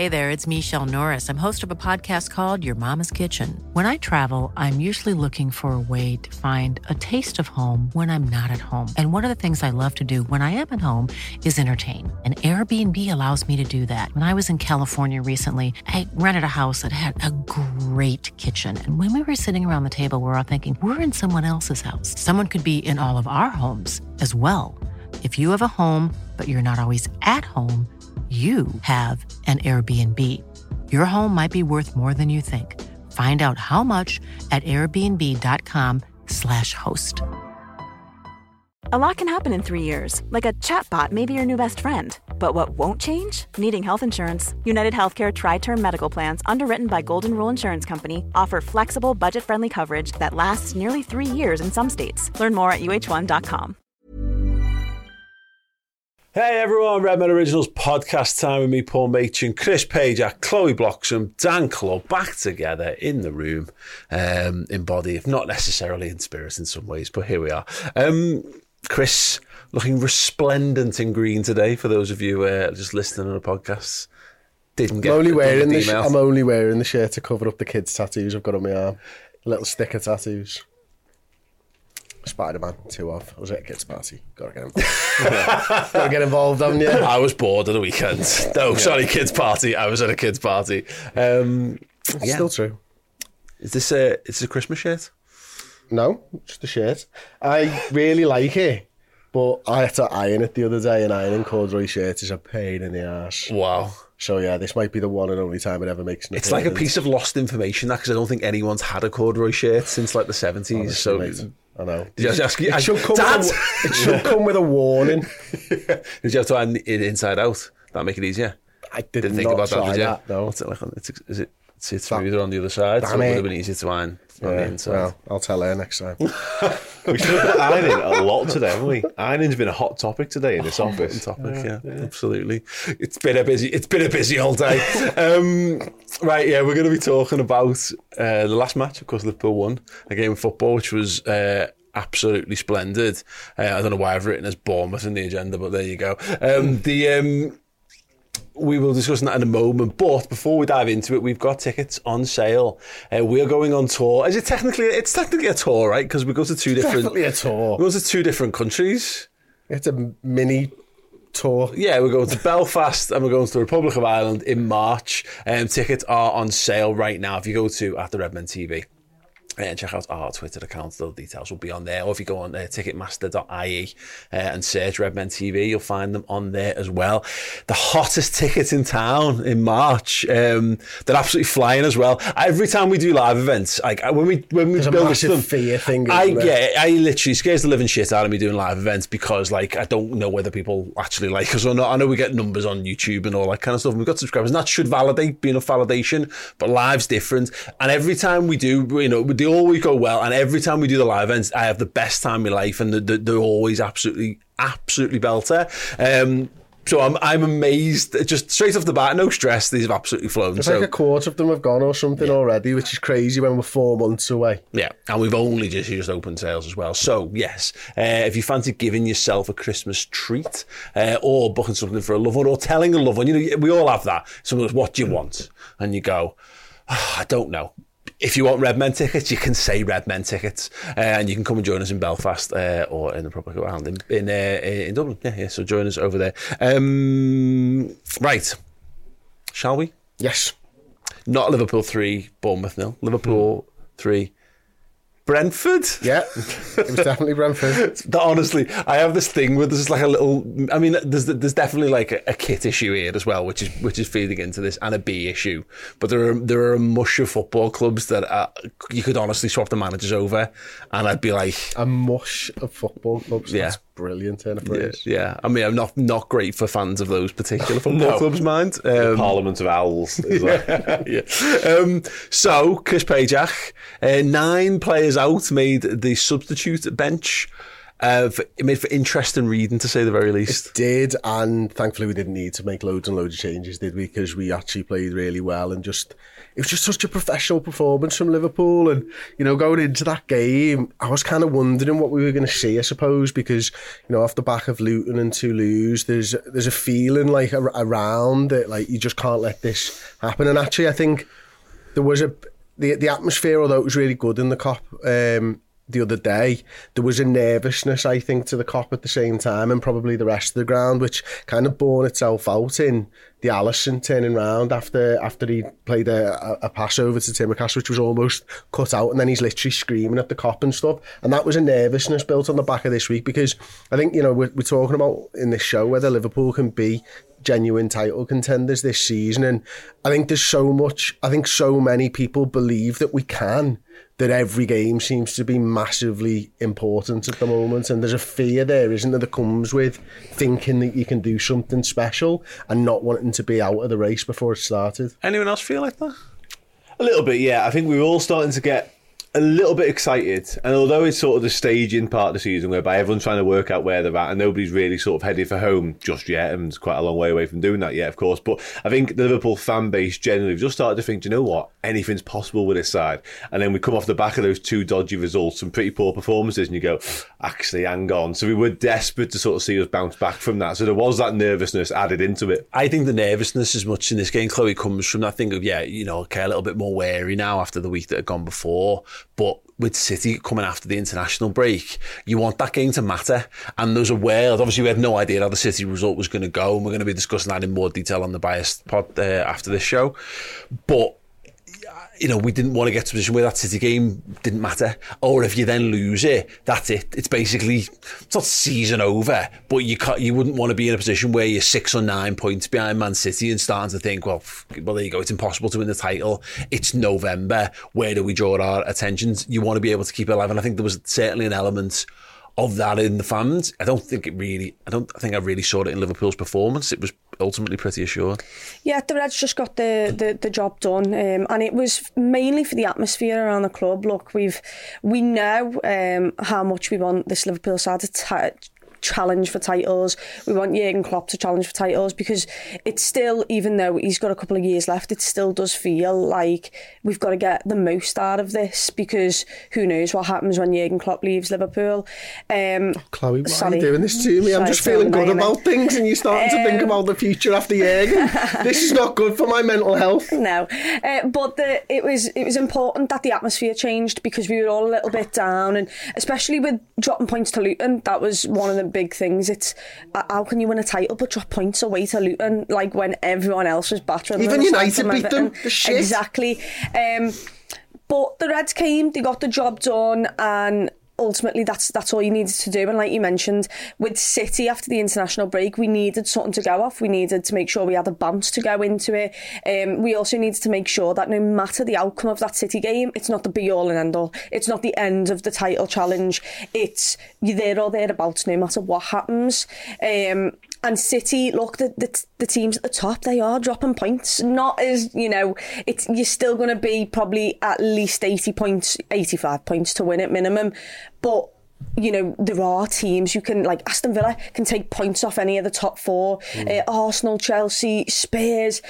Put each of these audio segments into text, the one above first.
Hey there, it's Michelle Norris. I'm host of a podcast called Your Mama's Kitchen. When I travel, I'm usually looking for a way to find a taste of home when I'm not at home. And one of the things I love to do when I am at home is entertain. And Airbnb allows me to do that. When I was in California recently, I rented a house that had a great kitchen. And when we were sitting around the table, we were all thinking, we're in someone else's house. Someone could be in all of our homes as well. If you have a home, but you're not always at home, you have an Airbnb. Your home might be worth more than you think. Find out how much at airbnb.com/host. A lot can happen in 3 years, like a chatbot may be your new best friend. But what won't change? Needing health insurance. United Healthcare Tri-Term Medical Plans, underwritten by Golden Rule Insurance Company, offer flexible, budget-friendly coverage that lasts nearly 3 years in some states. Learn more at uh1.com. Hey everyone, Redmen Originals podcast time with me, Paul Machin, Chris Pajak, Chloe Bloxham, Dan Club, back together in the room, in body, if not necessarily in spirit in some ways, but here we are. Chris, looking resplendent in green today, for those of you just listening on a podcast. Didn't get I'm only wearing the shirt to cover up the kids' tattoos I've got on my arm. Little sticker tattoos. Spider-Man, 2 of. I was at a kids' party. Gotta get involved, haven't you? I was bored at the weekend. No, sorry, kids' party. I was at a kids' party. Still true. Is this a Christmas shirt? No, just a shirt. I really like it, but I had to iron it the other day, and ironing corduroy shirts is a pain in the arse. Wow. So yeah, this might be the one and only time it ever makes an appearance. It's like a piece of lost information, that, because I don't think anyone's had a corduroy shirt since like the 70s. Honestly, so mate, I know. Did you have to ask you? It should come with a warning. Did you have to iron it inside out? That make it easier? I didn't think about that, did you? No. What's it like? Is it smoother on the other side? So it would have been easier to iron on the inside. Well, I'll tell her next time. We've spoken about ironing a lot today, haven't we? Ironing's been a hot topic today in this office. Yeah, absolutely. It's been a busy all day. Right, yeah, we're going to be talking about the last match. Of course, Liverpool won a game of football, which was absolutely splendid. I don't know why I've written as Bournemouth in the agenda, but there you go. We will discuss that in a moment, but before we dive into it, we've got tickets on sale. We are going on tour. It's technically a tour, right? Because we go to two different... Definitely a tour. We go to 2 different countries. It's a mini tour. Yeah, we're going to Belfast and we're going to the Republic of Ireland in March. Tickets are on sale right now. If you go to @Redmen TV and check out our Twitter account, the details will be on there. Or if you go on ticketmaster.ie and search Redmen TV, you'll find them on there as well. The hottest tickets in town in March. They're absolutely flying as well. Every time we do live events, like when we build a massive fear thing. I literally scares the living shit out of me doing live events, because like I don't know whether people actually like us or not. I know we get numbers on YouTube and all that kind of stuff, and we've got subscribers, and that should be enough validation, but live's different. And every time we do, they always go well, and every time we do the live events, I have the best time of my life, and they're always absolutely belter. So I'm amazed, just straight off the bat, no stress, these have absolutely flown. It's like a quarter of them have gone or something already, which is crazy when we're 4 months away. Yeah, and we've only just opened sales as well. So yes, if you fancy giving yourself a Christmas treat, or booking something for a loved one, or telling a loved one, we all have that. Someone goes, what do you want? And you go, I don't know. If you want Redmen tickets, you can say Redmen tickets, and you can come and join us in Belfast or in the Republic of Ireland in Dublin. Yeah, so join us over there. Right, shall we? Yes. Not Liverpool 3, Bournemouth 0. Liverpool 3, Brentford? Yeah, it was definitely Brentford. Honestly, I have this thing where there's like a little... I mean, there's definitely like a kit issue here as well, which is feeding into this, and a B issue. But there are a mush of football clubs that you could honestly swap the managers over, and I'd be like... A mush of football clubs? Yeah. That's brilliant in a phrase. Yeah. I mean, I'm not great for fans of those particular football clubs, mind. Parliament of Owls. Yeah. So, Chris Pajak, 9 players out made the substitute bench. It made for interesting reading, to say the very least. It did, and thankfully we didn't need to make loads and loads of changes, did we? Because we actually played really well, and it was just such a professional performance from Liverpool. And, you know, going into that game, I was kind of wondering what we were going to see, I suppose, because, you know, off the back of Luton and Toulouse, there's a feeling like around it, like you just can't let this happen. And actually, I think there was the atmosphere, although it was really good in the Kop the other day, there was a nervousness, I think, to the Kop at the same time, and probably the rest of the ground, which kind of borne itself out in the Alisson turning round after he played a pass over to Tsimikas, which was almost cut out, and then he's literally screaming at the Kop and stuff. And that was a nervousness built on the back of this week, because I think, you know, we're talking about in this show whether Liverpool can be genuine title contenders this season, and I think there's so many people believe that we can, that every game seems to be massively important at the moment, and there's a fear there, isn't there, that comes with thinking that you can do something special and not wanting to be out of the race before it started. Anyone else feel like that? A little bit, yeah. I think we're all starting to get a little bit excited, and although it's sort of the staging part of the season whereby everyone's trying to work out where they're at and nobody's really sort of headed for home just yet, and it's quite a long way away from doing that yet, of course, but I think the Liverpool fan base generally just started to think, do you know what, anything's possible with this side. And then we come off the back of those two dodgy results and pretty poor performances, and you go, actually, hang on. So we were desperate to sort of see us bounce back from that, so there was that nervousness added into it. I think the nervousness as much in this game, Chloe, comes from that thing of, a little bit more wary now after the week that had gone before, but with City coming after the international break, you want that game to matter. And there's a world, obviously we had no idea how the City result was going to go, and we're going to be discussing that in more detail on the Biased pod after this show. But, you know, we didn't want to get to a position where that City game didn't matter. Or if you then lose it, that's it. It's basically, it's not season over, but you wouldn't want to be in a position where you're 6 or 9 points behind Man City and starting to think, well, there you go, it's impossible to win the title. It's November. Where do we draw our attentions? You want to be able to keep it alive. And I think there was certainly an element of that in the fans. I don't think I really saw it in Liverpool's performance. It was ultimately pretty assured. Yeah, the Reds just got the job done, and it was mainly for the atmosphere around the club. Look, we know how much we want this Liverpool side to challenge for titles. We want Jurgen Klopp to challenge for titles, because it's still, even though he's got a couple of years left, it still does feel like we've got to get the most out of this, because who knows what happens when Jurgen Klopp leaves Liverpool. Chloe, why are you doing this to me? I'm just feeling good about things, and you're starting to think about the future after Jurgen. This is not good for my mental health. No, but it was important that the atmosphere changed, because we were all a little bit down, and especially with dropping points to Luton, that was one of the big things. It's how can you win a title but drop points away to Luton, like when everyone else was battering even United beat them, the shit. Exactly. But the Reds came, they got the job done, and ultimately that's all you needed to do. And like you mentioned, with City after the international break, we needed something to go off. We needed to make sure we had a bounce to go into it. We also needed to make sure that no matter the outcome of that City game, it's not the be all and end all. It's not the end of the title challenge. It's you're there or thereabouts no matter what happens. And City, look, the teams at the top, they are dropping points. Not as, you're still going to be probably at least 80 points, 85 points to win at minimum. But, there are teams you can, like Aston Villa, can take points off any of the top four. Arsenal, Chelsea, Spurs.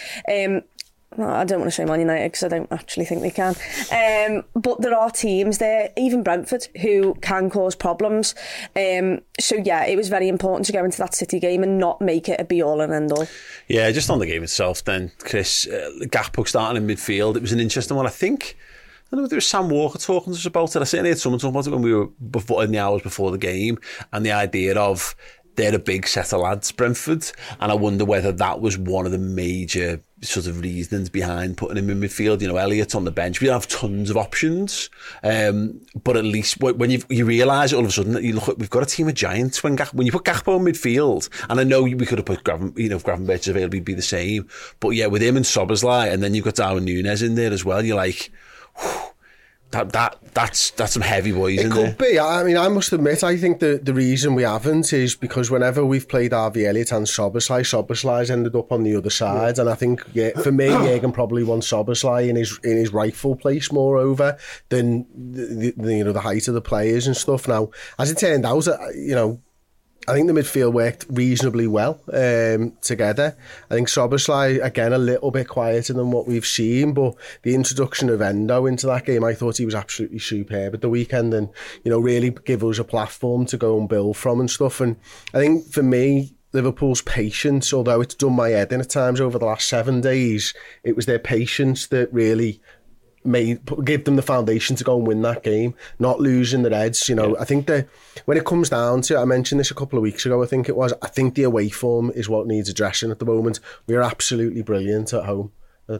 I don't want to say Man United because I don't actually think they can. But there are teams there, even Brentford, who can cause problems. So yeah, it was very important to go into that City game and not make it a be-all and end-all. Yeah, just on the game itself then, Chris, Gakpo starting in midfield, it was an interesting one. I don't know if there was Sam Walker talking to us about it. I certainly had someone talking about it when we were in the hours before the game, and the idea of they're a big set of lads, Brentford, and I wonder whether that was one of the major sort of reasons behind putting him in midfield. Elliott on the bench, we don't have tons of options, but at least when you realise it all of a sudden that you look at, we've got a team of giants when you put Gakpo in midfield, and I know we could have put Gravenberch available, he'd be the same, but yeah, with him and Szoboszlai, and then you've got Darwin Núñez in there as well, you're like, That's some heavy boys in there. It could be. I mean, I must admit, I think the reason we haven't is because whenever we've played Harvey Elliott and Szoboszlai's ended up on the other side, and I think for me, Jürgen probably wants Szoboszlai in his rightful place, moreover, than the height of the players and stuff. Now, as it turned out, I think the midfield worked reasonably well together. I think Szoboszlai, again, a little bit quieter than what we've seen, but the introduction of Endo into that game, I thought he was absolutely superb at the weekend, and really give us a platform to go and build from and stuff. And I think for me, Liverpool's patience, although it's done my head in at times over the last 7 days, it was their patience that really give them the foundation to go and win that game, not losing their heads. I think that when it comes down to it, I mentioned this a couple of weeks ago, I think the away form is what needs addressing at the moment. We're absolutely brilliant at home.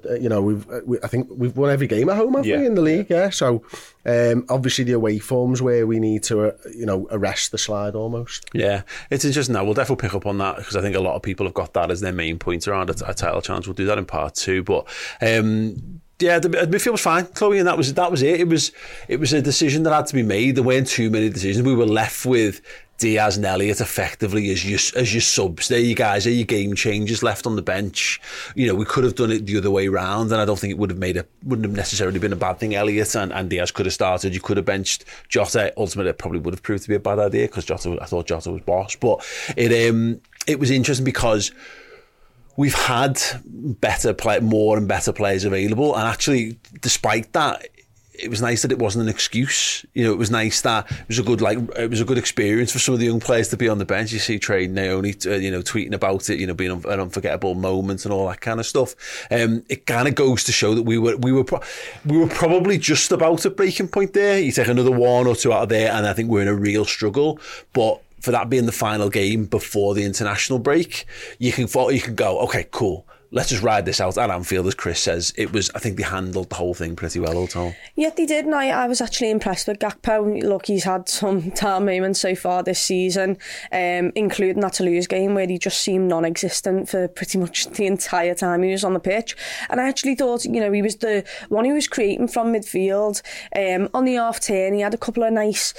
I think we've won every game at home, haven't we, in the league? Yeah. So obviously the away form's where we need to arrest the slide almost. Yeah, it's interesting. Now we'll definitely pick up on that because I think a lot of people have got that as their main point around a title challenge. We'll do that in part 2, but. Yeah, the midfield was fine, Chloe, and that was it. It was a decision that had to be made. There weren't too many decisions. We were left with Diaz and Elliott effectively as your subs. There you guys are your game changers left on the bench. We could have done it the other way round, and I don't think it wouldn't have necessarily been a bad thing. Elliott and Diaz could have started. You could have benched Jota. Ultimately, it probably would have proved to be a bad idea because I thought Jota was boss. But it was interesting because we've had more and better players available, and actually, despite that, it was nice that it wasn't an excuse. It was nice that it was a good experience for some of the young players to be on the bench. You see Trey Naoni, tweeting about it, being an unforgettable moment and all that kind of stuff. It kind of goes to show that we were probably just about a breaking point there. You take another 1 or 2 out of there, and I think we're in a real struggle. But for that being the final game before the international break, you can go, okay, cool. Let's just ride this out at Anfield, as Chris says. I think they handled the whole thing pretty well all the time. Yeah, they did, and I was actually impressed with Gakpo. Look, he's had some down moments so far this season, including that Toulouse game where he just seemed non-existent for pretty much the entire time he was on the pitch. And I actually thought, he was the one who was creating from midfield. On the half-turn, he had a couple of nice,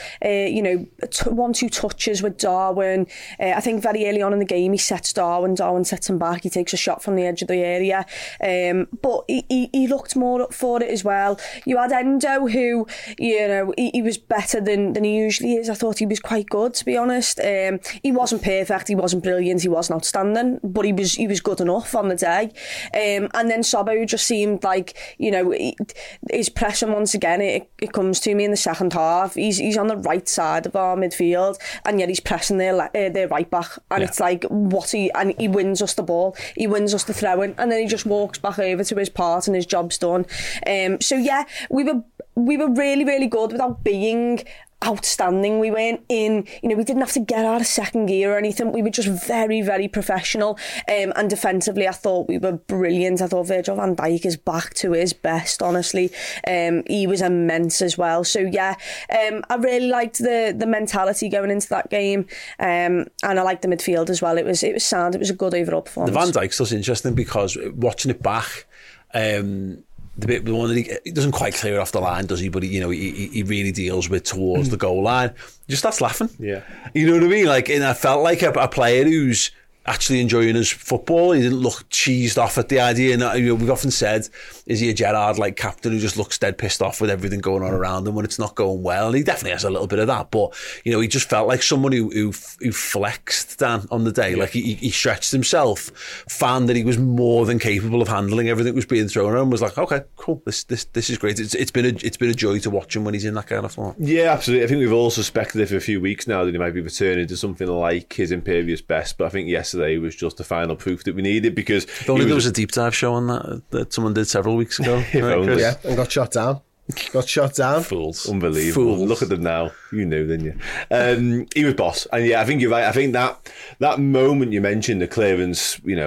1-2 touches with Darwin. I think very early on in the game, he sets Darwin sets him back. He takes a shot from the edge of the area, but he looked more up for it as well. You had Endo, who he was better than he usually is. I thought he was quite good, to be honest. He wasn't perfect, he wasn't brilliant, he wasn't outstanding, but he was good enough on the day. And then Sobo just seemed like his pressing once again. It comes to me in the second half. He's on the right side of our midfield, and yet he's pressing their right back, and it's like and he wins us the ball, he wins us the throw. And then he just walks back over to his part and his job's done. So yeah, we were really, really good without being outstanding. We weren't in, we didn't have to get out of second gear or anything. We were just very, very professional. And defensively, I thought we were brilliant. I thought Virgil van Dijk is back to his best, honestly. He was immense as well. So yeah, I really liked the mentality going into that game. And I liked the midfield as well. It was sound. It was a good overall performance. The Van Dijk stuff's interesting because watching it back, the one that he doesn't quite clear it off the line, does he? But he really deals with towards the goal line. Just starts laughing. Yeah, you know what I mean. And I felt like a player who's actually enjoying his football. He didn't look cheesed off at the idea. And we've often said, is he a Gerrard-like captain who just looks dead pissed off with everything going on around him when it's not going well? And he definitely has a little bit of that. But, he just felt like someone who flexed, Dan, on the day. Like he stretched himself, found that he was more than capable of handling everything that was being thrown at him, was like, okay, cool, this is great. It's been a joy to watch him when he's in that kind of form. Yeah, absolutely. I think we've all suspected it for a few weeks now that he might be returning to something like his imperious best. But I think yesterday was just the final proof that we needed, because if only there was a deep dive show on that someone did several weeks ago. Yeah, and got shot down. Fools. Unbelievable. Fools. Look at them now. You knew, didn't you? He was boss. And yeah, I think you're right. I think that moment you mentioned, the clearance,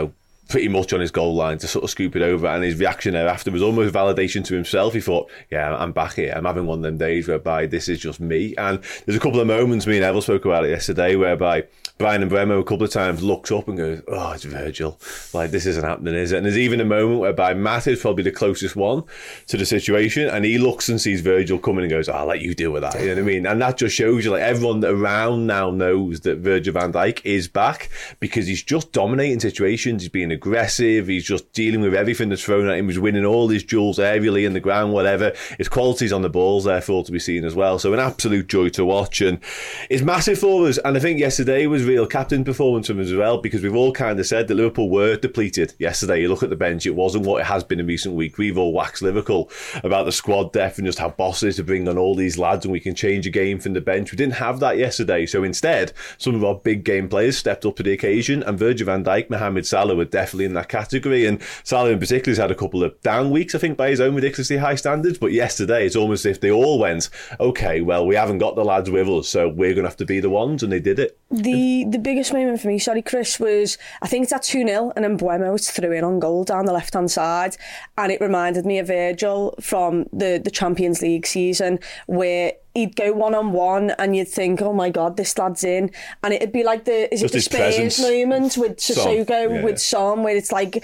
pretty much on his goal line to sort of scoop it over, and his reaction thereafter was almost validation to himself. He thought, yeah, I'm back here. I'm having one of them days whereby this is just me. And there's a couple of moments, me and Neville spoke about it yesterday, whereby Brian Mbeumo a couple of times looks up and goes, oh, it's Virgil. Like, this isn't happening, is it? And there's even a moment whereby Matt is probably the closest one to the situation, and he looks and sees Virgil coming and goes, I'll let you deal with that. You know what I mean? And that just shows you, like, everyone around now knows that Virgil van Dijk is back, because he's just dominating situations. He's being aggressive. He's just dealing with everything that's thrown at him. He's winning all his duels aerially in the ground, whatever. His qualities on the ball's there for all to be seen as well. So an absolute joy to watch, and it's massive for us. And I think yesterday was real captain performance from us as well, because we've all kind of said that Liverpool were depleted yesterday. You look at the bench, it wasn't what it has been in recent weeks. We've all waxed lyrical about the squad depth and just how boss it is to bring on all these lads and we can change a game from the bench. We didn't have that yesterday. So instead, some of our big game players stepped up to the occasion, and Virgil van Dijk, Mohamed Salah were definitely in that category. And Salah in particular has had a couple of down weeks, I think, by his own ridiculously high standards. But yesterday, it's almost as if they all went, okay, well, we haven't got the lads with us, so we're going to have to be the ones, and they did it. The biggest moment for me, sorry Chris, was I think it's at 2-0 and then Mbeumo was threw in on goal down the left hand side, and it reminded me of Virgil from the Champions League season, where he'd go one-on-one and you'd think, oh my God, this lad's in. And it'd be like the Spurs moment with Sissoko, with Son, where it's like,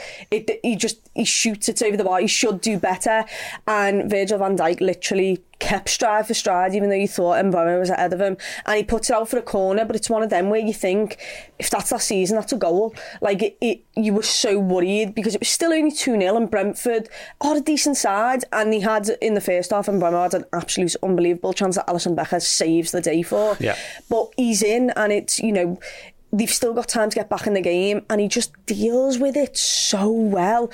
he shoots it over the bar. He should do better. And Virgil van Dijk literally kept stride for stride, even though you thought Mbeumo was ahead of him. And he puts it out for a corner, but it's one of them where you think, if that's last season, that's a goal. Like, you were so worried because it was still only 2-0 and Brentford are a decent side. And he had, in the first half, and Mbeumo had an absolute unbelievable chance that Alisson Becker saves the day for. Yeah. But he's in, and it's, you know, they've still got time to get back in the game, and he just deals with it so well.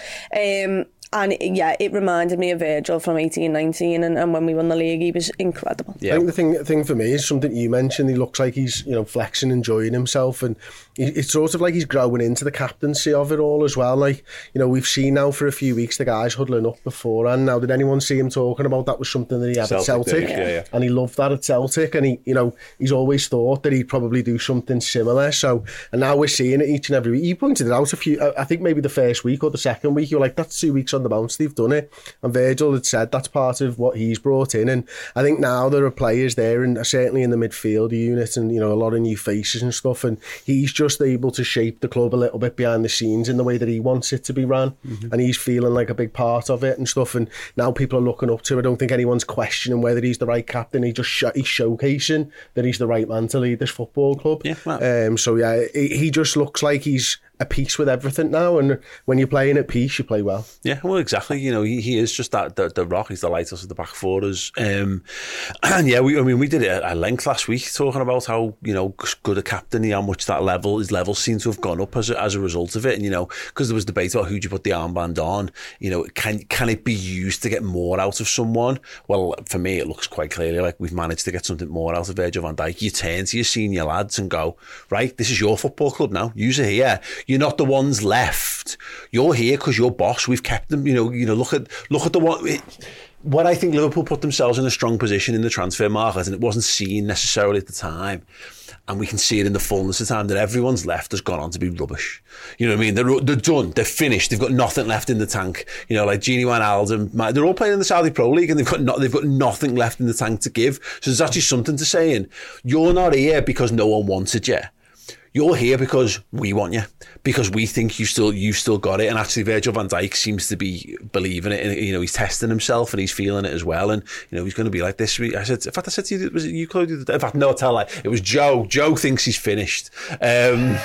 And yeah, it reminded me of Virgil from 18-19, and when we won the league, he was incredible. Yeah. I think the thing for me is something you mentioned. He looks like he's, you know, flexing, enjoying himself, and it's sort of like he's growing into the captaincy of it all as well. Like, you know, we've seen now for a few weeks the guys huddling up beforehand. Now, did anyone see him talking about that was something that he had at Celtic? Yeah. And he loved that at Celtic, and he, you know, he's always thought that he'd probably do something similar. So, and now we're seeing it each and every week. You pointed it out I think maybe the first week or the second week, you were like, that's 2 weeks on the bounce, they've done it. And Virgil had said that's part of what he's brought in. And I think now there are players there, and certainly in the midfield unit, and, you know, a lot of new faces and stuff, and he's just able to shape the club a little bit behind the scenes in the way that he wants it to be ran. And he's feeling like a big part of it and stuff, and now people are looking up to him. I don't think anyone's questioning whether he's the right captain. He's showcasing that he's the right man to lead this football club. So yeah, he just looks like he's a piece with everything now, and when you're playing at peace, you play well. Yeah, well, exactly. You know, he is just that the rock. He's the lighthouse at the back for us. And yeah, we did it at length last week, talking about how, you know, good a captain, how much his level seems to have gone up as a result of it. And, you know, because there was debate about who do you put the armband on. You know, can it be used to get more out of someone? Well, for me, it looks quite clearly like we've managed to get something more out of Virgil van Dijk. You turn to your senior lads and go, right, this is your football club now. Use it here. You're not the ones left. You're here because you're boss. We've kept them. You know. Look at the one. What I think Liverpool put themselves in a strong position in the transfer market, and it wasn't seen necessarily at the time. And we can see it in the fullness of time that everyone's left has gone on to be rubbish. You know what I mean? They're done. They're finished. They've got nothing left in the tank. You know, like Gini Wijnaldum, they're all playing in the Saudi Pro League, and they've got nothing left in the tank to give. So there's actually something to saying, you're not here because no one wanted you. You're here because we want you, because we think you've still got it. And actually, Virgil van Dijk seems to be believing it. And, you know, he's testing himself and he's feeling it as well. And, you know, he's going to be like this. I said to you, was it you, Chloe? In fact, no, tell lie. It was Joe. Joe thinks he's finished. Wow.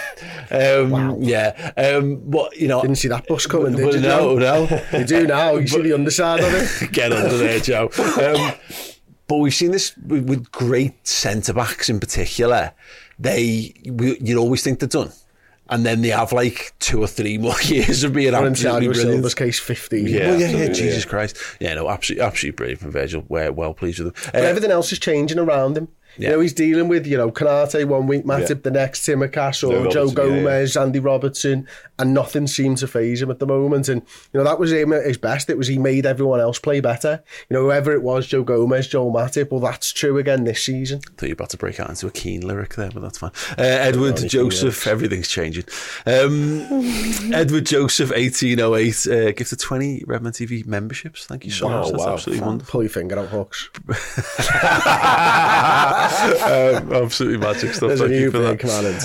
Yeah. But, you know, didn't see that bus coming, did you? No. You do now. You see the underside of it. Get under there, Joe. But we've seen this with great centre backs in particular. You'd always think they're done, and then they have like 2 or 3 more years of being absolutely brilliant. Silva's case 15. Yeah, Jesus Christ. Yeah, no, absolutely brilliant from Virgil. We're well pleased with him. But everything else is changing around him. Yeah. You know, he's dealing with, Konate one week, Matip the next, Tsimikas or Joe Gomez, Andy Robertson, and nothing seemed to faze him at the moment. And, that was him at his best. It was he made everyone else play better. Whoever it was, Joe Gomez, Joel Matip, well, that's true again this season. I thought you were about to break out into a Keane lyric there, but that's fine. Edward Joseph, everything's changing. Edward Joseph, 1808, gifted 20 Redmen TV memberships. Thank you so much. That's absolutely wonderful. Pull your finger out, Hawks. Absolutely magic stuff. There's Thank a you new for big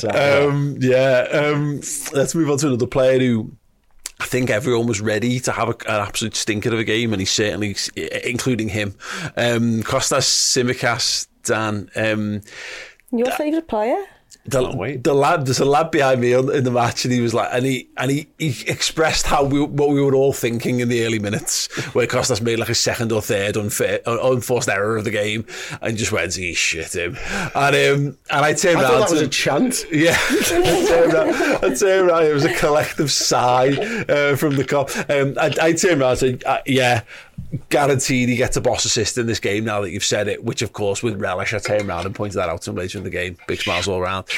that. Let's move on to another player who I think everyone was ready to have an absolute stinker of a game, and he's certainly, including him. Kostas Tsimikas, Dan. Your favourite player? The lad, there's a lad behind me in the match, and he was like, and he expressed what we were all thinking in the early minutes, where Kostas made like a second or third unforced error of the game, and just went, he shit him, and I turned around. I thought that was a chant. Yeah, I turned around. It was a collective sigh from the cop. I turned around and said, yeah. Guaranteed he gets a boss assist in this game now that you've said it, which of course with relish I turned around and pointed that out to him later in the game. Big smiles all around.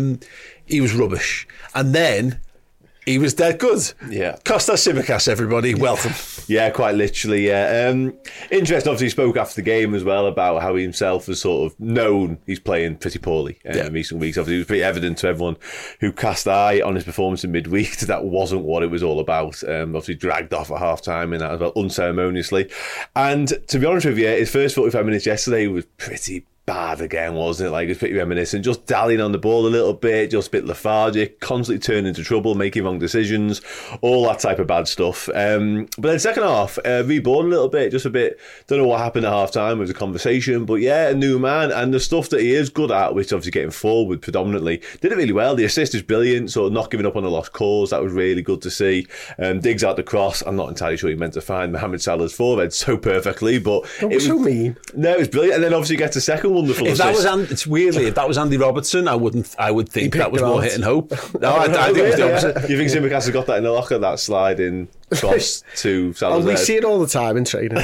He was rubbish, and then he was dead good. Yeah. Kostas Tsimikas, everybody, welcome. Yeah, quite literally, yeah. Interesting, obviously, he spoke after the game as well about how he himself has sort of known he's playing pretty poorly in recent weeks. Obviously, it was pretty evident to everyone who cast eye on his performance in midweek that wasn't what it was all about. Obviously, dragged off at half-time in that as well, unceremoniously. And to be honest with you, his first 45 minutes yesterday was pretty bad again, wasn't it? Like, it was pretty reminiscent, just dallying on the ball a little bit, just a bit lethargic, constantly turning into trouble, making wrong decisions, all that type of bad stuff. But then second half, reborn a little bit, just a bit, don't know what happened at half time with the conversation, but yeah, a new man, and the stuff that he is good at, which obviously getting forward predominantly, did it really well. The assist is brilliant, sort of not giving up on the lost cause, that was really good to see. Digs out the cross, I'm not entirely sure he meant to find Mohamed Salah's forehead so perfectly, but it was so mean. No, it was brilliant, and then obviously gets a second wonderful if assist. That was it's weirdly, if that was Andy Robertson, I would think that was more hit and hope. No, I think it was the opposite. You think Tsimikas has got that in the locker, that sliding cross to Salah's we see it all the time in training.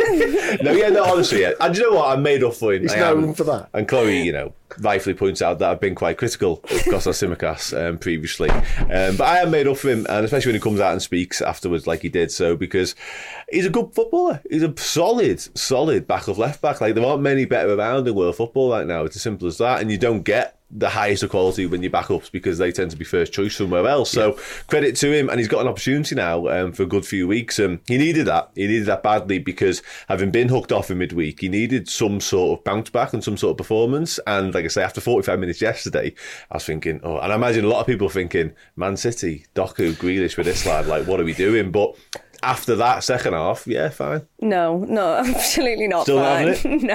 Honestly, yeah. And do you know what? I made up for him. He's known for that. And Chloe, rightfully points out that I've been quite critical of Kostas Tsimikas previously. But I have made up for him, and especially when he comes out and speaks afterwards like he did so, because he's a good footballer. He's a solid back of left back. Like, there aren't many better around in world football right now. It's as simple as that. And you don't get the highest of quality when you back ups because they tend to be first choice somewhere else. So credit to him, and he's got an opportunity now for a good few weeks. He needed that. He needed that badly, because having been hooked off in midweek, he needed some sort of bounce back and some sort of performance. And like I say, after 45 minutes yesterday, I was thinking, and I imagine a lot of people thinking, Man City, Doku, Grealish with this lad, like, what are we doing? But after that second half, yeah, fine. No, absolutely not. Still fine. having it? No.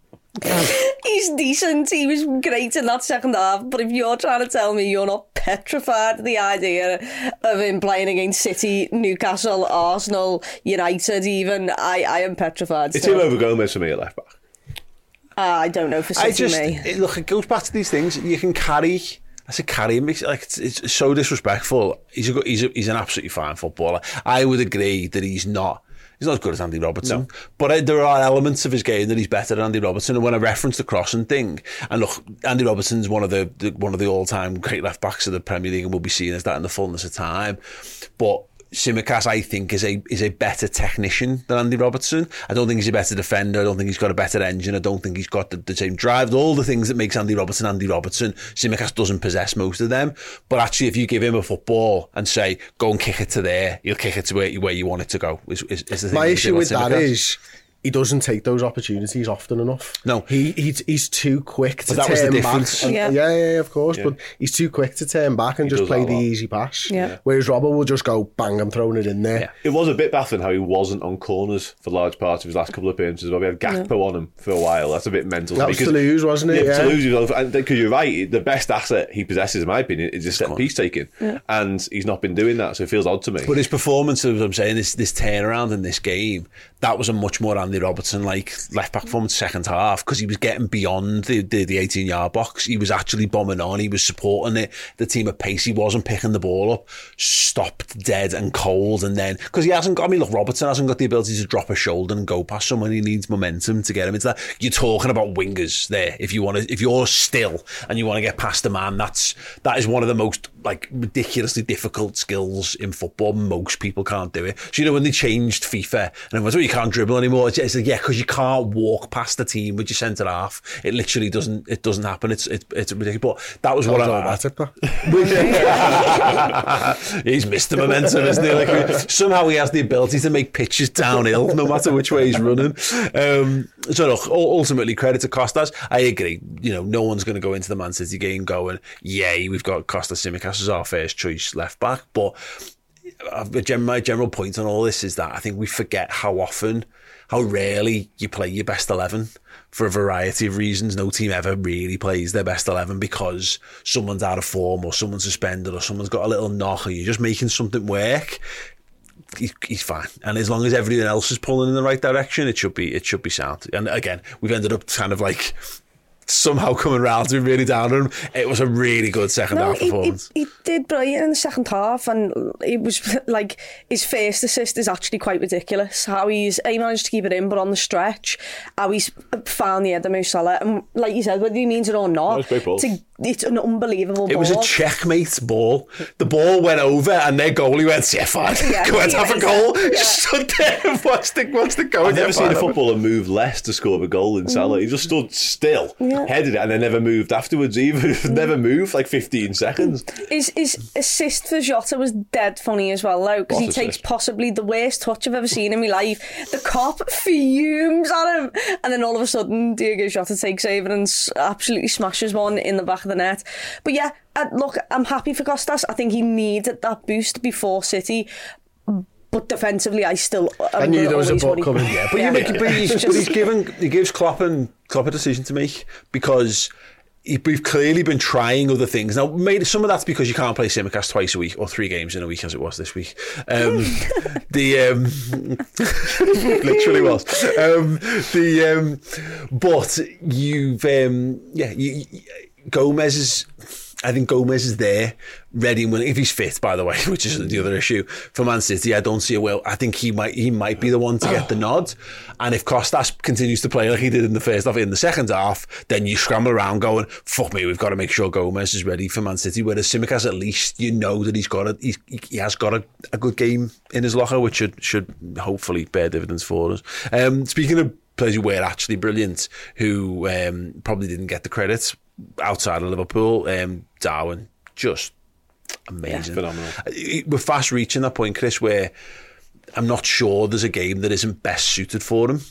He's decent. He was great in that second half. But if you're trying to tell me you're not petrified of the idea of him playing against City, Newcastle, Arsenal, United, even, I am petrified. It's him over Gomez for me at left back. I don't know for City. Look, it goes back to these things. You can carry. I said carry him. Like, it's so disrespectful. He's an absolutely fine footballer. I would agree that he's not as good as Andy Robertson, but there are elements of his game that he's better than Andy Robertson. And when I reference the crossing thing, and look, Andy Robertson's one of the all-time great left backs of the Premier League, and will be seen as that in the fullness of time. But Tsimikas, I think, is a better technician than Andy Robertson. I don't think he's a better defender. I don't think he's got a better engine. I don't think he's got the same drive. All the things that makes Andy Robertson, Tsimikas doesn't possess most of them. But actually, if you give him a football and say, go and kick it to there, he'll kick it to where you want it to go. Is the thing. My issue with that is he doesn't take those opportunities often enough. No, he's too quick to turn back. Yeah, of course. Yeah. But he's too quick to turn back and just play the easy pass. Yeah. Whereas Robert will just go bang, I'm throwing it in there. Yeah. It was a bit baffling how he wasn't on corners for large parts of his last couple of appearances. We had Gakpo on him for a while. That's a bit mental. That was Toulouse, wasn't it? Yeah, Toulouse. Because you're right, the best asset he possesses, in my opinion, is his set piece taking, and he's not been doing that, so it feels odd to me. But his performance, as I'm saying, this turnaround in this game, that was a much more Andy Andy Robertson like left back performance second half, because he was getting beyond the 18-yard box. He was actually bombing on. He was supporting it. The team at pace. He wasn't picking the ball up. Stopped dead and cold. And then, because he hasn't got, I mean, look, Robertson hasn't got the ability to drop a shoulder and go past someone. He needs momentum to get him into that. You're talking about wingers there. If you're still and you want to get past a man, that is one of the most like ridiculously difficult skills in football. Most people can't do it. So, you know, when they changed FIFA and everyone's, oh, you can't dribble anymore. It's like, yeah, because you can't walk past the team with your centre half. It literally doesn't happen. It's ridiculous. But that was what he's missed the momentum, isn't he? Like, somehow he has the ability to make pitches downhill no matter which way he's running. So look, ultimately credit to Costas. I agree. You know, no one's going to go into the Man City game going, yay, we've got Costas Tsimikas as our first choice left back. But my general point on all this is that I think we forget how rarely you play your best 11 for a variety of reasons. No team ever really plays their best 11 because someone's out of form or someone's suspended or someone's got a little knock, or you're just making something work. He's fine, and as long as everything else is pulling in the right direction, it should be sound. And again, we've ended up kind of like somehow coming round to really down on him. It was a really good second half performance. He did brilliant in the second half, and it was like his first assist is actually quite ridiculous. How he managed to keep it in, but on the stretch, how he's found the head of Mo Salah, and like you said, whether he means it or not, it's an unbelievable ball. It was a checkmate ball. The ball went over, and their goalie went, yeah, fine, go and have a goal. Yeah. Stood there and watched the goal. I've never seen a footballer move less to score a goal than Salah. He just stood still. Yeah. Headed it and then never moved afterwards either. Never moved like 15 seconds. His assist for Jota was dead funny as well, though, because he takes possibly the worst touch I've ever seen in my life. The cop fumes at him, and then all of a sudden Diogo Jota takes over and absolutely smashes one in the back of the net. But yeah, look, I'm happy for Costas. I think he needed that boost before City. But defensively, I knew there was a ball coming. Yeah, but he gives Klopp a decision to make, because we've clearly been trying other things. Now, some of that's because you can't play Tsimikas twice a week, or 3 games in a week as it was this week. Literally was. But Gomez is. I think Gomez is there, ready and willing, if he's fit, by the way, which is the other issue for Man City. I don't see a will. I think he might be the one to get the nod. And if Costas continues to play like he did in the first half, in the second half, then you scramble around going, fuck me, we've got to make sure Gomez is ready for Man City. Whereas Tsimikas, at least you know that he has got a good game in his locker, which should hopefully bear dividends for us. Speaking of players who were actually brilliant, who probably didn't get the credit outside of Liverpool, Darwin, just amazing. Yeah, phenomenal. We're fast reaching that point, Chris, where I'm not sure there's a game that isn't best suited for him.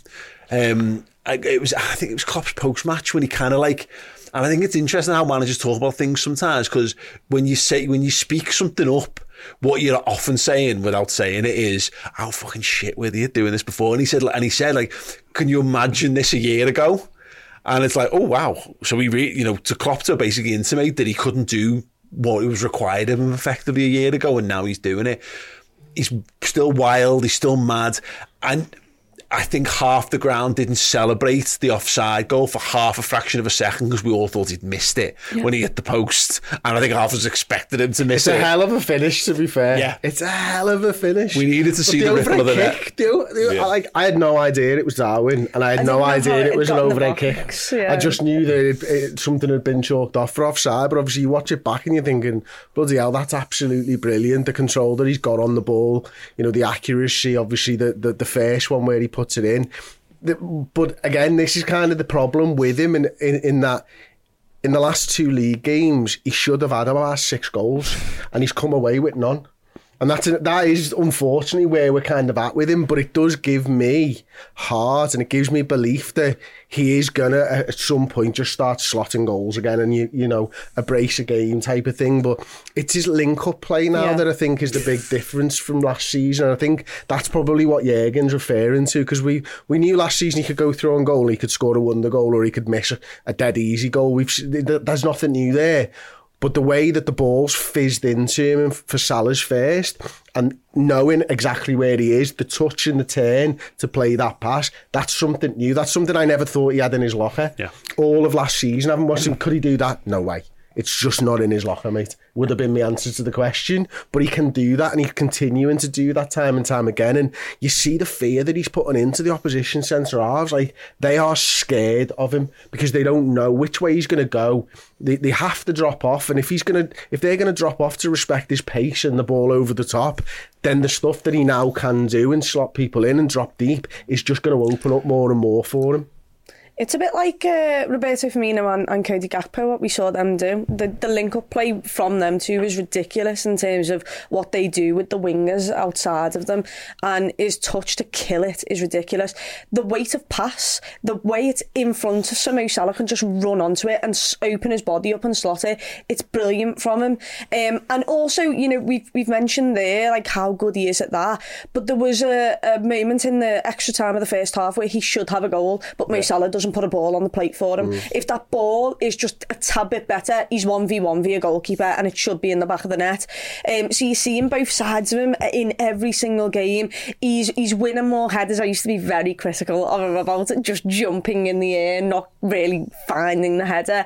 I think it was Klopp's post-match when he kind of like, and I think it's interesting how managers talk about things sometimes, because when you speak something up, what you're often saying without saying it is, "Oh fucking shit, were they doing this before?" And he said, like, "Can you imagine this a year ago?" And it's like, oh wow. So to Klopp to basically intimate that he couldn't do what was required of him effectively a year ago, and now he's doing it. He's still wild. He's still mad, and I think half the ground didn't celebrate the offside goal for half a fraction of a second, because we all thought he'd missed it when he hit the post, and I think half was expected him to miss it. It's a hell of a finish, to be fair. Yeah, it's a hell of a finish. We needed to see the ripple of the net. I had no idea it was Darwin, and I had no idea it was an overhead kick. Yeah. I just knew that something had been chalked off for offside, but obviously you watch it back and you're thinking, bloody hell, that's absolutely brilliant. The control that he's got on the ball, the accuracy, obviously the first one where he puts it in. But again, this is kind of the problem with him in that in the last 2 league games he should have had about 6 goals and he's come away with none. And that is unfortunately where we're kind of at with him, but it does give me heart and it gives me belief that he is going to at some point just start slotting goals again and a brace a game type of thing. But it's his link-up play now that I think is the big difference from last season. And I think that's probably what Jurgen's referring to, because we knew last season he could go through on goal, he could score a wonder goal, or he could miss a dead easy goal. There's nothing new there. But the way that the ball's fizzed into him for Salah's first, and knowing exactly where he is, the touch and the turn to play that pass, that's something new. That's something I never thought he had in his locker. Yeah. All of last season, I haven't watched him. Could he do that? No way. It's just not in his locker, mate. Would have been my answer to the question. But he can do that, and he's continuing to do that time and time again. And you see the fear that he's putting into the opposition centre-halves. Like, they are scared of him because they don't know which way he's going to go. They have to drop off, and if they're going to drop off to respect his pace and the ball over the top, then the stuff that he now can do and slot people in and drop deep is just going to open up more and more for him. It's a bit like Roberto Firmino and Cody Gakpo, what we saw them do. The link-up play from them two is ridiculous in terms of what they do with the wingers outside of them, and his touch to kill it is ridiculous. The weight of pass, the way it's in front of Mo Salah can just run onto it and open his body up and slot it, it's brilliant from him. And also, you know, we've mentioned there like how good he is at that, but there was a moment in the extra time of the first half where he should have a goal, but Mo Salah doesn't put a ball on the plate for him. If that ball is just a tad bit better, he's 1v1 via goalkeeper, and it should be in the back of the net. So you see him both sides of him in every single game. He's winning more headers. I used to be very critical of him about it, just jumping in the air, not really finding the header.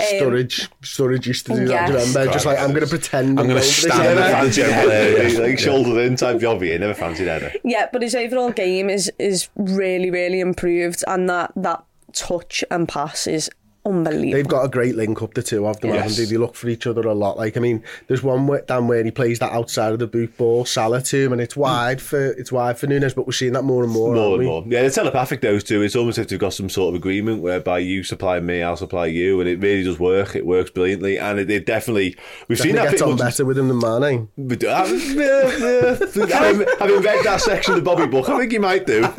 Sturridge used to do that, remember? Just like, I'm going to pretend I'm going to stand the fancy header. Like shouldered in type job here, never fancied header. Yeah, but his overall game is really, really improved, and that touch and pass is unbelievable. They've got a great link up, the two of them, haven't they? They look for each other a lot. Like, I mean, there's one where he plays that outside of the boot ball, Salah to him, and it's wide for Núñez, but we're seeing that more and more. More. Yeah, they're telepathic, those two. It's almost as if they've got some sort of agreement whereby you supply me, I'll supply you, and it really does work. It works brilliantly, and it definitely seen that. Gets on better with him than Mane. Having read that section of the Bobby book, I think you might do.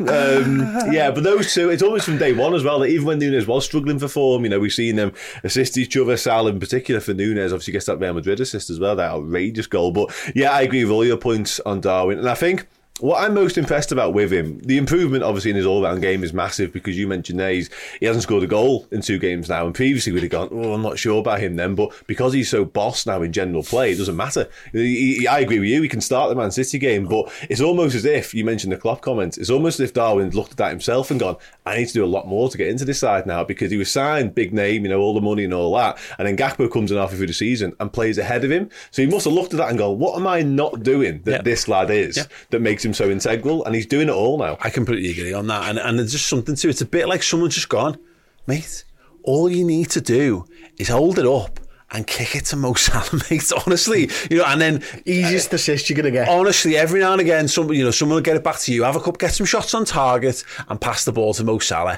But those two, it's almost from day one as well. That even when Núñez was struggling for form, you know, we've seen them assist each other. Salah in particular for Núñez obviously gets that Real Madrid assist as well, that outrageous goal. But yeah, I agree with all your points on Darwin, and I think what I'm most impressed about with him, the improvement obviously in his all-round game is massive, because you mentioned there he hasn't scored a goal in 2 games now, and previously we'd have gone, I'm not sure about him then, but because he's so boss now in general play, it doesn't matter. I agree with you, he can start the Man City game, but it's almost as if, you mentioned the Klopp comments, it's almost as if Darwin looked at that himself and gone, I need to do a lot more to get into this side now, because he was signed, big name, you know, all the money and all that, and then Gakpo comes in halfway through the season and plays ahead of him, so he must have looked at that and gone, what am I not doing that this lad is that makes him so integral? And he's doing it all now. I completely agree on that. And there's just something to it. It's a bit like someone's just gone, mate, all you need to do is hold it up and kick it to Mo Salah, mate. Honestly, you know, and then easiest assist you're gonna get. Honestly, every now and again, someone will get it back to you. Have a cup, get some shots on target, and pass the ball to Mo Salah.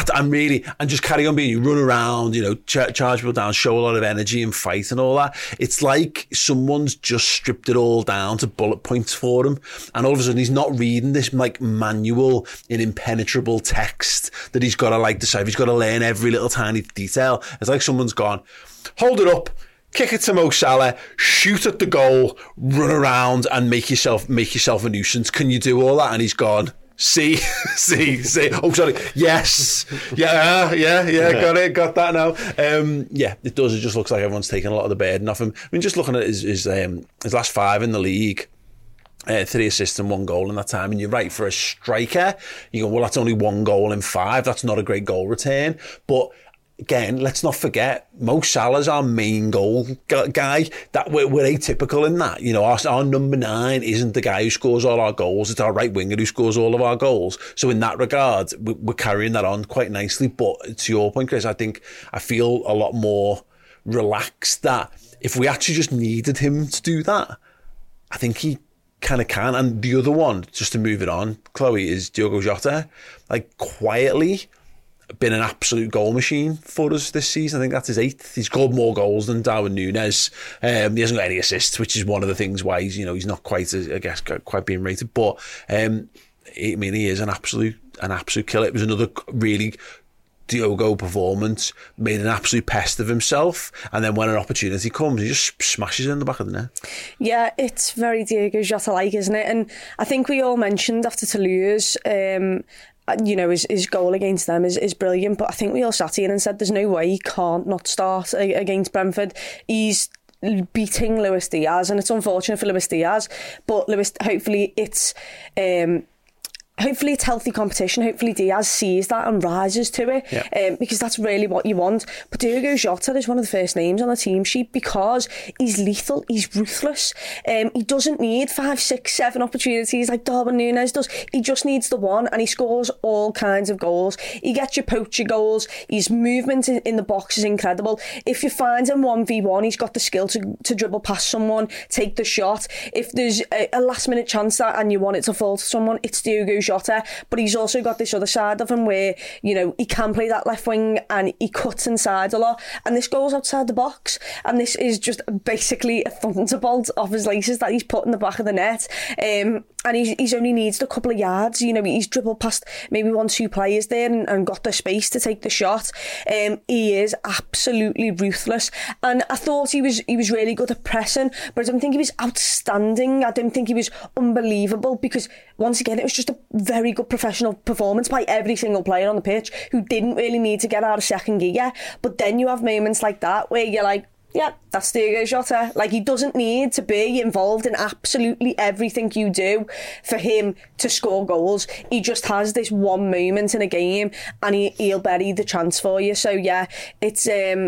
And just carry on being you. Run around, you know, charge people down, show a lot of energy and fight and all that. It's like someone's just stripped it all down to bullet points for him, and all of a sudden he's not reading this like manual in impenetrable text that he's got to like decide. He's got to learn every little tiny detail. It's like someone's gone, hold it up, kick it to Mo Salah, shoot at the goal, run around and make yourself a nuisance. Can you do all that? And he's gone, see. Oh, sorry. Yes. Yeah. Got that now. It does. It just looks like everyone's taking a lot of the burden off him. I mean, just looking at his last 5 in the league, 3 assists and 1 goal in that time, and you're right, for a striker, you go, well, that's only 1 goal in 5. That's not a great goal return. But again, let's not forget, Mo Salah's our main goal guy. That we're atypical in that. You know, our number 9 isn't the guy who scores all our goals. It's our right winger who scores all of our goals. So in that regard, we're carrying that on quite nicely. But to your point, Chris, I feel a lot more relaxed that if we actually just needed him to do that, I think he kind of can. And the other one, just to move it on, Chloe, is Diogo Jota. Like, quietly been an absolute goal machine for us this season. I think that's his 8th. He's scored more goals than Darwin Núñez. He hasn't got any assists, which is one of the things why he's not quite, quite being rated. But he is an absolute killer. It was another really Diogo performance, made an absolute pest of himself, and then when an opportunity comes, he just smashes it in the back of the net. Yeah, it's very Diogo Jota-like, isn't it? And I think we all mentioned after Toulouse, his goal against them is brilliant. But I think we all sat here and said there's no way he can't not start against Brentford. He's beating Luis Diaz, and it's unfortunate for Luis Diaz, but hopefully it's healthy competition. Hopefully Diaz sees that and rises to it, because that's really what you want. But Diogo Jota is one of the first names on the team sheet because he's lethal, he's ruthless. He doesn't need 5, 6, 7 opportunities like Darwin Núñez does. He just needs the one, and he scores all kinds of goals. He gets your poacher goals. His movement in the box is incredible. If you find him 1v1, he's got the skill to dribble past someone, take the shot. If there's a last minute chance and you want it to fall to someone, it's Diogo Jota. But he's also got this other side of him where, he can play that left wing and he cuts inside a lot, and this goes outside the box, and this is just basically a thunderbolt off his laces that he's put in the back of the net. And he's only needs a couple of yards. He's dribbled past maybe 1-2 players there and got the space to take the shot. He is absolutely ruthless, and I thought he was really good at pressing, but I don't think he was outstanding. I don't think he was unbelievable, because once again it was just a very good professional performance by every single player on the pitch who didn't really need to get out of second gear. But then you have moments like that where you're like, yeah, that's Diogo Jota. Like, he doesn't need to be involved in absolutely everything you do for him to score goals. He just has this one moment in a game and he'll bury the chance for you. So yeah, it's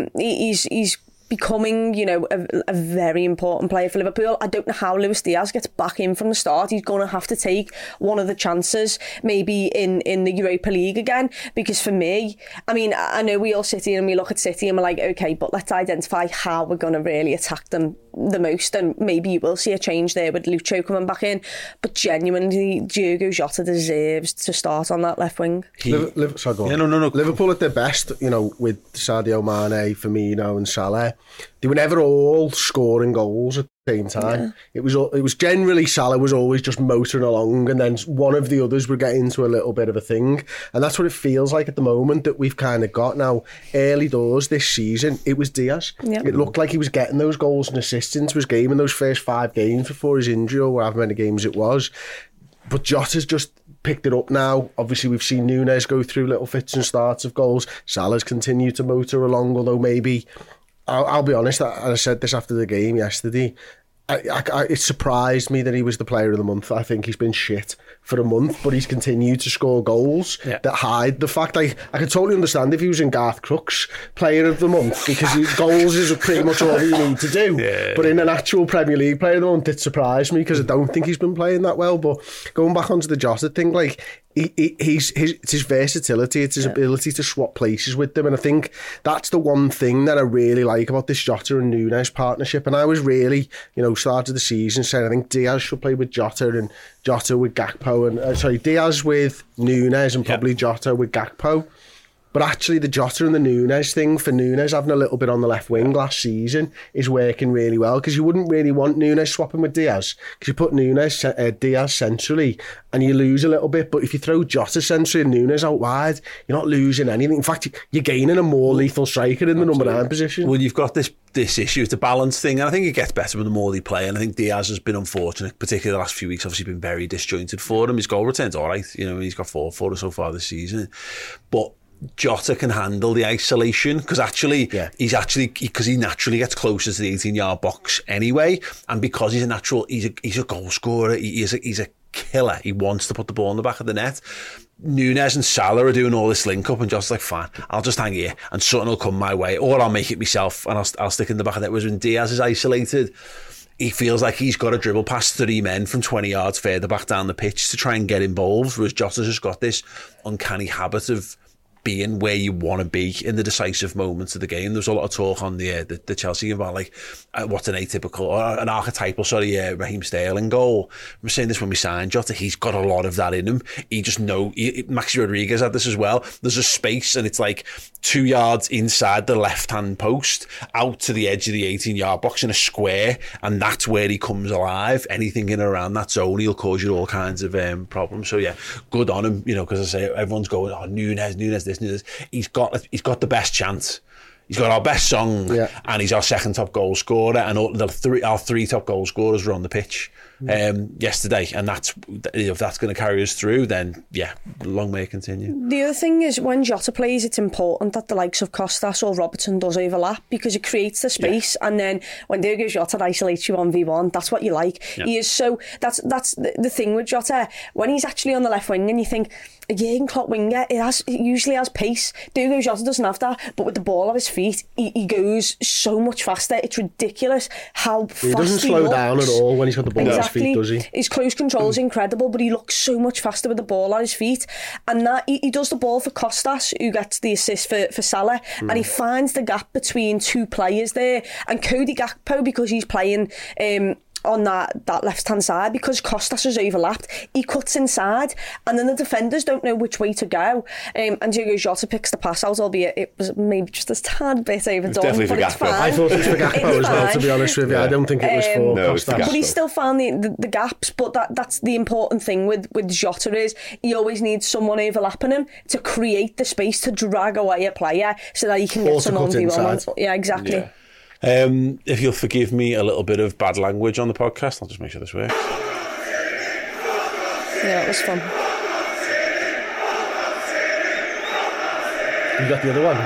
he's becoming, a very important player for Liverpool. I don't know how Luis Diaz gets back in from the start. He's going to have to take one of the chances, maybe in the Europa League again, because for me, I know we all sit here and we look at City and we're like, okay, but let's identify how we're going to really attack them the most, and maybe you will see a change there with Lucho coming back in. But genuinely, Diogo Jota deserves to start on that left wing. Sorry, go on. No. Liverpool at their best, with Sadio Mane, Firmino and Salah, they were never all scoring goals at the same time. Yeah. It was generally Salah was always just motoring along, and then one of the others would get into a little bit of a thing, and that's what it feels like at the moment that we've kind of got now. Early doors this season, it was Diaz. Yep. It looked like he was getting those goals and assists into his game in those first 5 games before his injury, or however many games it was. But Jota's just picked it up now. Obviously, we've seen Núñez go through little fits and starts of goals. Salah's continued to motor along, although maybe, I'll be honest, I said this after the game yesterday, it surprised me that he was the player of the month. I think he's been shit for a month, but he's continued to score goals that hide the fact. I can totally understand if he was in Garth Crooks player of the month, because goals is pretty much all you need to do. Yeah. But in an actual Premier League player of the month, it surprised me, because I don't think he's been playing that well. But going back onto the Jota thing, like, it's his versatility, it's his ability to swap places with them, and I think that's the one thing that I really like about this Jota and Núñez partnership. And I was really, started the season saying I think Diaz should play with Jota and Jota with Gakpo, and Diaz with Núñez and probably Jota with Gakpo. But actually the Jota and the Núñez thing, for Núñez having a little bit on the left wing last season, is working really well, because you wouldn't really want Núñez swapping with Diaz, because you put Diaz centrally and you lose a little bit. But if you throw Jota centrally and Núñez out wide, you're not losing anything. In fact, you're gaining a more lethal striker in the number 9 position. Well, you've got this issue, it's a balance thing, and I think it gets better with the more they play. And I think Diaz has been unfortunate, particularly the last few weeks. Obviously been very disjointed for him. His goal return's all right, he's got 4 for us so far this season, but Jota can handle the isolation, because he naturally gets closer to the 18-yard box anyway, and because he's a goal scorer, he's a killer. He wants to put the ball in the back of the net. Núñez and Salah are doing all this link up, and Jota's like, fine, I'll just hang here and something will come my way, or I'll make it myself and I'll stick in the back of the net. Whereas when Diaz is isolated, he feels like he's got to dribble past 3 men from 20 yards further back down the pitch to try and get involved, whereas Jota's just got this uncanny habit of being where you want to be in the decisive moments of the game. There was a lot of talk on the Chelsea game about what's an atypical or an archetypal Raheem Sterling goal. We're saying this when we signed Jota. He's got a lot of that in him. He just Maxi Rodriguez had this as well. There's a space and it's like 2 yards inside the left-hand post out to the edge of the 18-yard box in a square, and that's where he comes alive. Anything in and around that zone, he'll cause you all kinds of problems. So yeah, good on him, because I say everyone's going, Núñez, this. He's got the best chance. He's got our best song, and he's our second top goal scorer, and our 3 top goal scorers are on the pitch. yesterday, and that's, if that's going to carry us through, then yeah, long may it continue. The other thing is, when Jota plays, it's important that the likes of Costas or Robertson does overlap, because it creates the space, and then when Diogo Jota isolates you 1v1, that's what you like. He is so, that's the thing with Jota, when he's actually on the left wing and you think, a Jurgen Klopp winger, it usually has pace. Diogo Jota doesn't have that, but with the ball at his feet, he goes so much faster. It's ridiculous how fast he doesn't slow looks. down at all when he's got the ball at his feet, does he? His close control is incredible, but he looks so much faster with the ball at his feet. And that he does the ball for Costas, who gets the assist for Salah, and he finds the gap between two players there. And Cody Gakpo, because he's playing on that left-hand side, because Costas is overlapped, he cuts inside, and then the defenders don't know which way to go. And Diogo Jota picks the pass out, albeit it was maybe just a tad bit overdone. Definitely for Gakpo. I thought it was for Gakpo as well, to be honest with you. I don't think it was for Costas. But he still found the gaps. But that's the important thing with Jota, is he always needs someone overlapping him to create the space to drag away a player so that he can get some 1v1. Yeah, exactly. Yeah. If you'll forgive me a little bit of bad language on the podcast, I'll just make sure this works. Yeah, it was fun. You got the other one?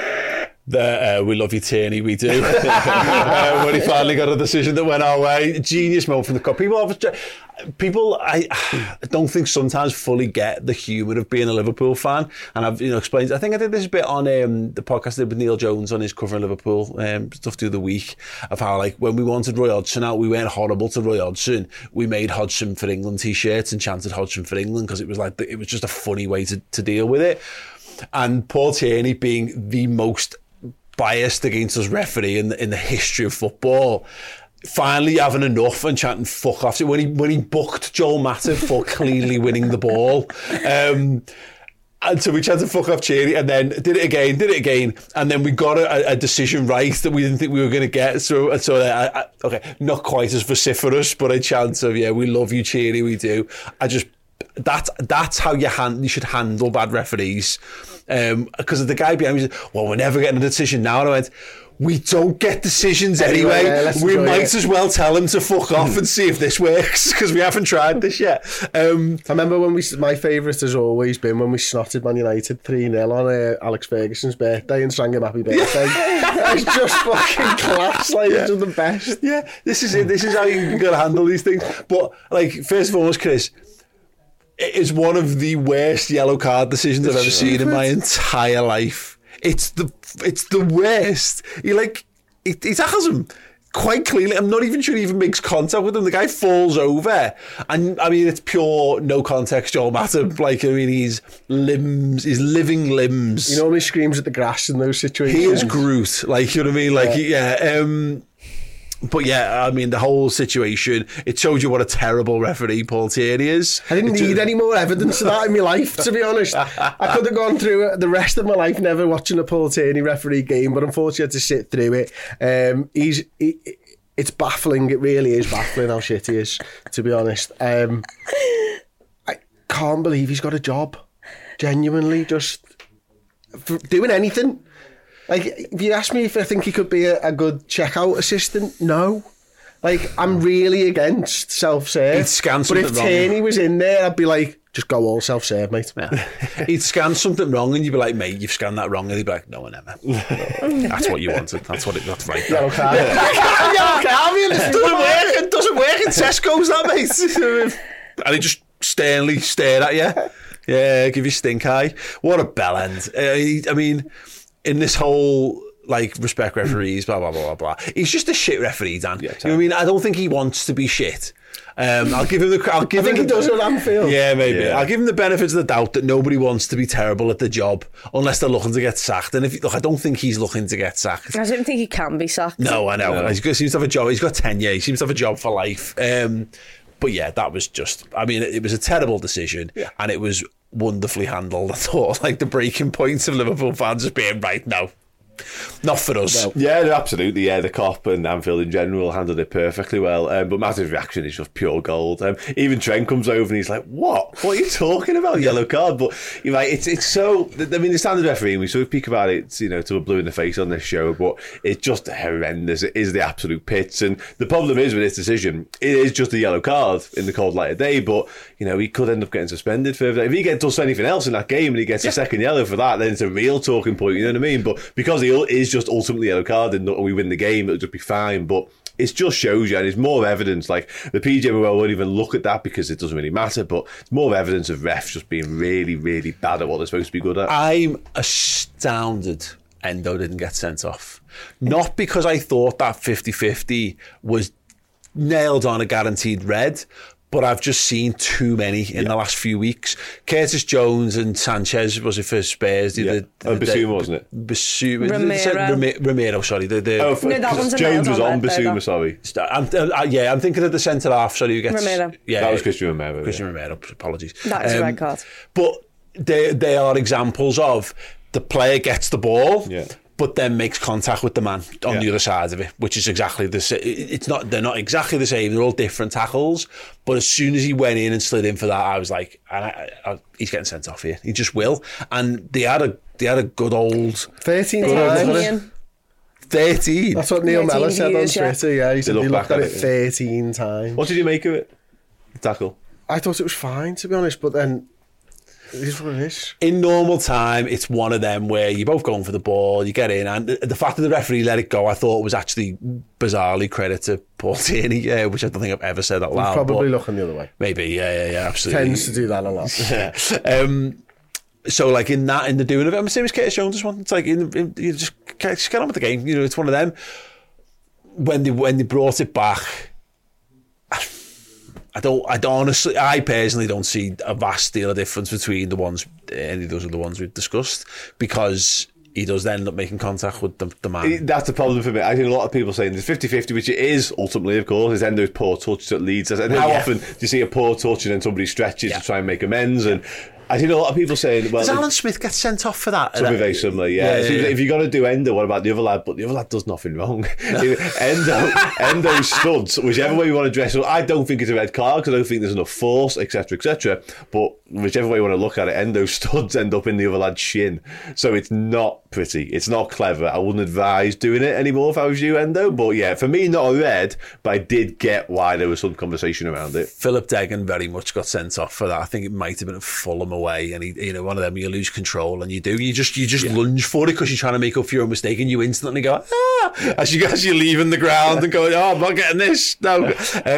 We love you, Tierney, we do. When he finally got a decision that went our way. Genius moment from the cup. People, I don't think sometimes fully get the humour of being a Liverpool fan. And I've explained, I think I did this bit on the podcast I did with Neil Jones on his covering Liverpool stuff through the week, of how, like, when we wanted Roy Hodgson out, we weren't horrible to Roy Hodgson. We made Hodgson for England t-shirts and chanted Hodgson for England, because it was like, it was just a funny way to deal with it. And Paul Tierney, being the most biased against us referee in the history of football, finally having enough and chanting fuck off when he booked Joel Matip for cleanly winning the ball. And so we chanted fuck off Tierney, and then did it again, and then we got a decision right that we didn't think we were going to get. So okay, not quite as vociferous, but a chance of, yeah, we love you, Tierney, we do. That's how you should handle bad referees. Because the guy behind me said, well, we're never getting a decision now. And I went, we don't get decisions anyway. We might as well tell him to fuck off and see if this works, because we haven't tried this yet. I remember when my favourite has always been when we snotted Man United 3-0 on Alex Ferguson's birthday and sang him happy birthday. It's just fucking class, like, it's just the best. Yeah, this is it. This is how you got to handle these things. But, like, first of all, Chris, it is one of the worst yellow card decisions I've ever seen in my entire life. It's the worst. He tackles him quite cleanly. I'm not even sure he even makes contact with him. The guy falls over, and I mean, it's pure no context Joel Matip. Like, I mean, his living limbs. He normally screams at the grass in those situations. He is Groot. Like, you know what I mean? Like, yeah. But yeah, I mean, the whole situation, it showed you what a terrible referee Paul Tierney is. I didn't need any more evidence of that in my life, to be honest. I could have gone through the rest of my life never watching a Paul Tierney referee game, but unfortunately I had to sit through it. It's baffling. It really is baffling how shit he is, to be honest. I can't believe he's got a job. Genuinely, just for doing anything. Like, if you ask me if I think he could be a good checkout assistant, no. Like, I'm really against self-serve. He'd scan something wrong. But if Tierney was in there, I'd be like, just go all self-serve, mate. Yeah. He'd scan something wrong and you'd be like, mate, you've scanned that wrong. And he'd be like, no, never. That's what you wanted. That's right. Yellow card. It doesn't work in Tesco's, that, mate. And he just sternly stared at you. Yeah, give you stink eye. What a bell end. I mean, in this whole, like, respect referees, blah, blah, blah, blah, blah. He's just a shit referee, Dan. Yeah, you know what I mean? I don't think he wants to be shit. I'll give him the... I think he does at Anfield. Yeah, maybe. Yeah. I'll give him the benefit of the doubt that nobody wants to be terrible at the job unless they're looking to get sacked. And I don't think he's looking to get sacked. I don't think he can be sacked. No, I know. No. He seems to have a job. He's got tenure. He seems to have a job for life. But yeah, that was just... I mean, it was a terrible decision, and it was wonderfully handled. I thought, like, the breaking points of Liverpool fans just being right, no, Not for us. No. Yeah, no, absolutely. Yeah, the Kop and Anfield in general handled it perfectly well. But Matty's reaction is just pure gold. Even Trent comes over and he's like, "What? What are you talking about? Yellow card?" But you're right. It's so. I mean, the standard referee. We sort of speak about it, till we're blue in the face on this show. But it's just horrendous. It is the absolute pits. And the problem is with this decision, it is just a yellow card in the cold light of day. But he could end up getting suspended further. If he does anything else in that game and he gets a second yellow for that, then it's a real talking point. You know what I mean? But because he is just ultimately yellow card and we win the game, it'll just be fine. But it just shows you, and it's more evidence. Like the PGMOL won't even look at that because it doesn't really matter. But it's more evidence of refs just being really, really bad at what they're supposed to be good at. I'm astounded Endo didn't get sent off. Not because I thought that 50-50 was nailed on a guaranteed red, but I've just seen too many in the last few weeks. Curtis Jones and Sanchez, was it for Spurs? Basuma, wasn't it? Basuma. Romero, sorry. No, that one's a Jones was nailed on red, Basuma, sorry. I'm thinking of the centre half. Sorry, who gets Romero. Yeah, that was Christian Romero. Christian Romero. Apologies. That is a red card. But they are examples of the player gets the ball. Yeah. But then makes contact with the man on the other side of it, which is exactly the same. They're not exactly the same. They're all different tackles. But as soon as he went in and slid in for that, I was like, he's getting sent off here. He just will. And they had a good old 13 times. 13. 13. That's what Neil 13 Mellor said on views, yeah. Twitter. Yeah, he said he looked at it it. 13 times. What did you make of it? The tackle? I thought it was fine, to be honest, but then it is what it is. In normal time, it's one of them where you're both going for the ball, you get in, and the fact that the referee let it go, I thought was actually bizarrely credit to Paul Tierney, which I don't think I've ever said out loud. He's probably looking the other way. Maybe, yeah, absolutely. Tends to do that a lot. So, like in the doing of it, I'm the same as Curtis Jones. Just one. It's like you just get on with the game. It's one of them. When they brought it back, I personally don't see a vast deal of difference between any of those are the ones we've discussed, because he does then end up making contact with the man. That's the problem for me. I think a lot of people saying there's 50-50, which it is ultimately, of course, is Endo's poor touch that leads us. And how often do you see a poor touch and then somebody stretches to try and make amends? And I think a lot of people saying, well, does Alan Smith get sent off for that? Something very similar, yeah. So if you're going to do Endo, what about the other lad? But the other lad does nothing wrong. Endo studs, whichever way you want to dress it. I don't think it's a red card because I don't think there's enough force, etc., etc. But whichever way you want to look at it, Endo studs end up in the other lad's shin. So it's not pretty. It's not clever. I wouldn't advise doing it anymore if I was you, Endo. But yeah, for me, not a red, but I did get why there was some conversation around it. Philip Deggan very much got sent off for that. I think it might have been at Fulham away, and he, one of them, you lose control and you just lunge for it because you're trying to make up for your own mistake, and you instantly go as you're leaving the ground and going, I'm not getting this. No.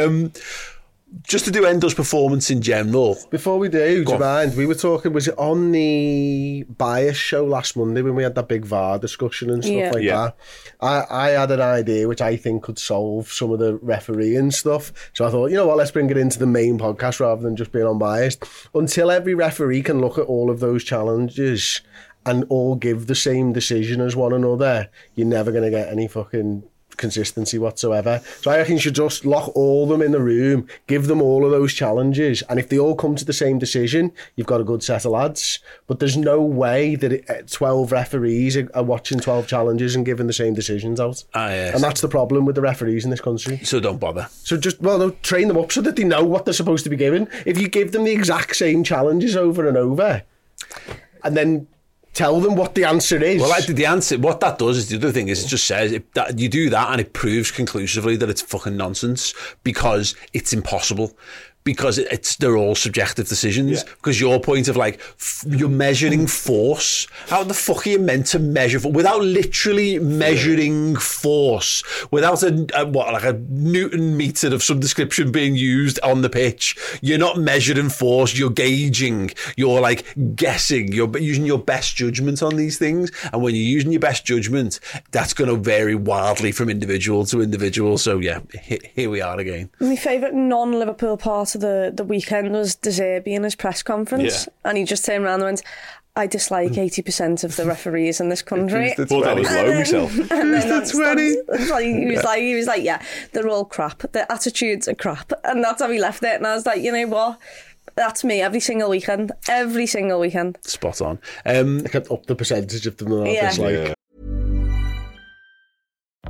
Just to do Endo's performance in general. Before we do you mind? We were talking, was it on the Bias show last Monday when we had that big VAR discussion and stuff that? I had an idea which I think could solve some of the refereeing stuff. So I thought, you know what, let's bring it into the main podcast rather than just being unbiased. Until every referee can look at all of those challenges and all give the same decision as one another, you're never going to get any fucking consistency whatsoever. So I reckon you should just lock all of them in the room, give them all of those challenges, and if they all come to the same decision, you've got a good set of lads. But there's no way that 12 referees are watching 12 challenges and giving the same decisions out. Yes. And that's the problem with the referees in this country. So don't bother. So just, train them up so that they know what they're supposed to be given. If you give them the exact same challenges over and over, and then tell them what the answer is. Well, the answer, what that does is, the other thing is, it just says that you do that and it proves conclusively that it's fucking nonsense, because it's impossible. Because they're all subjective decisions. Because your point of you're measuring force. How the fuck are you meant to measure without literally measuring force? Without a Newton meter of some description being used on the pitch? You're not measuring force. You're gauging. You're guessing. You're using your best judgment on these things. And when you're using your best judgment, that's going to vary wildly from individual to individual. So yeah, here we are again. My favourite non-Liverpool part of the weekend was De Zerbi in his press conference, and he just turned around and went, I dislike 80% of the referees in this country. I thought that was low myself. Who's the 20? He was like, yeah, they're all crap. Their attitudes are crap. And that's how he left it. And I was like, you know what? That's me every single weekend. Every single weekend. Spot on. I kept up the percentage of them that I dislike.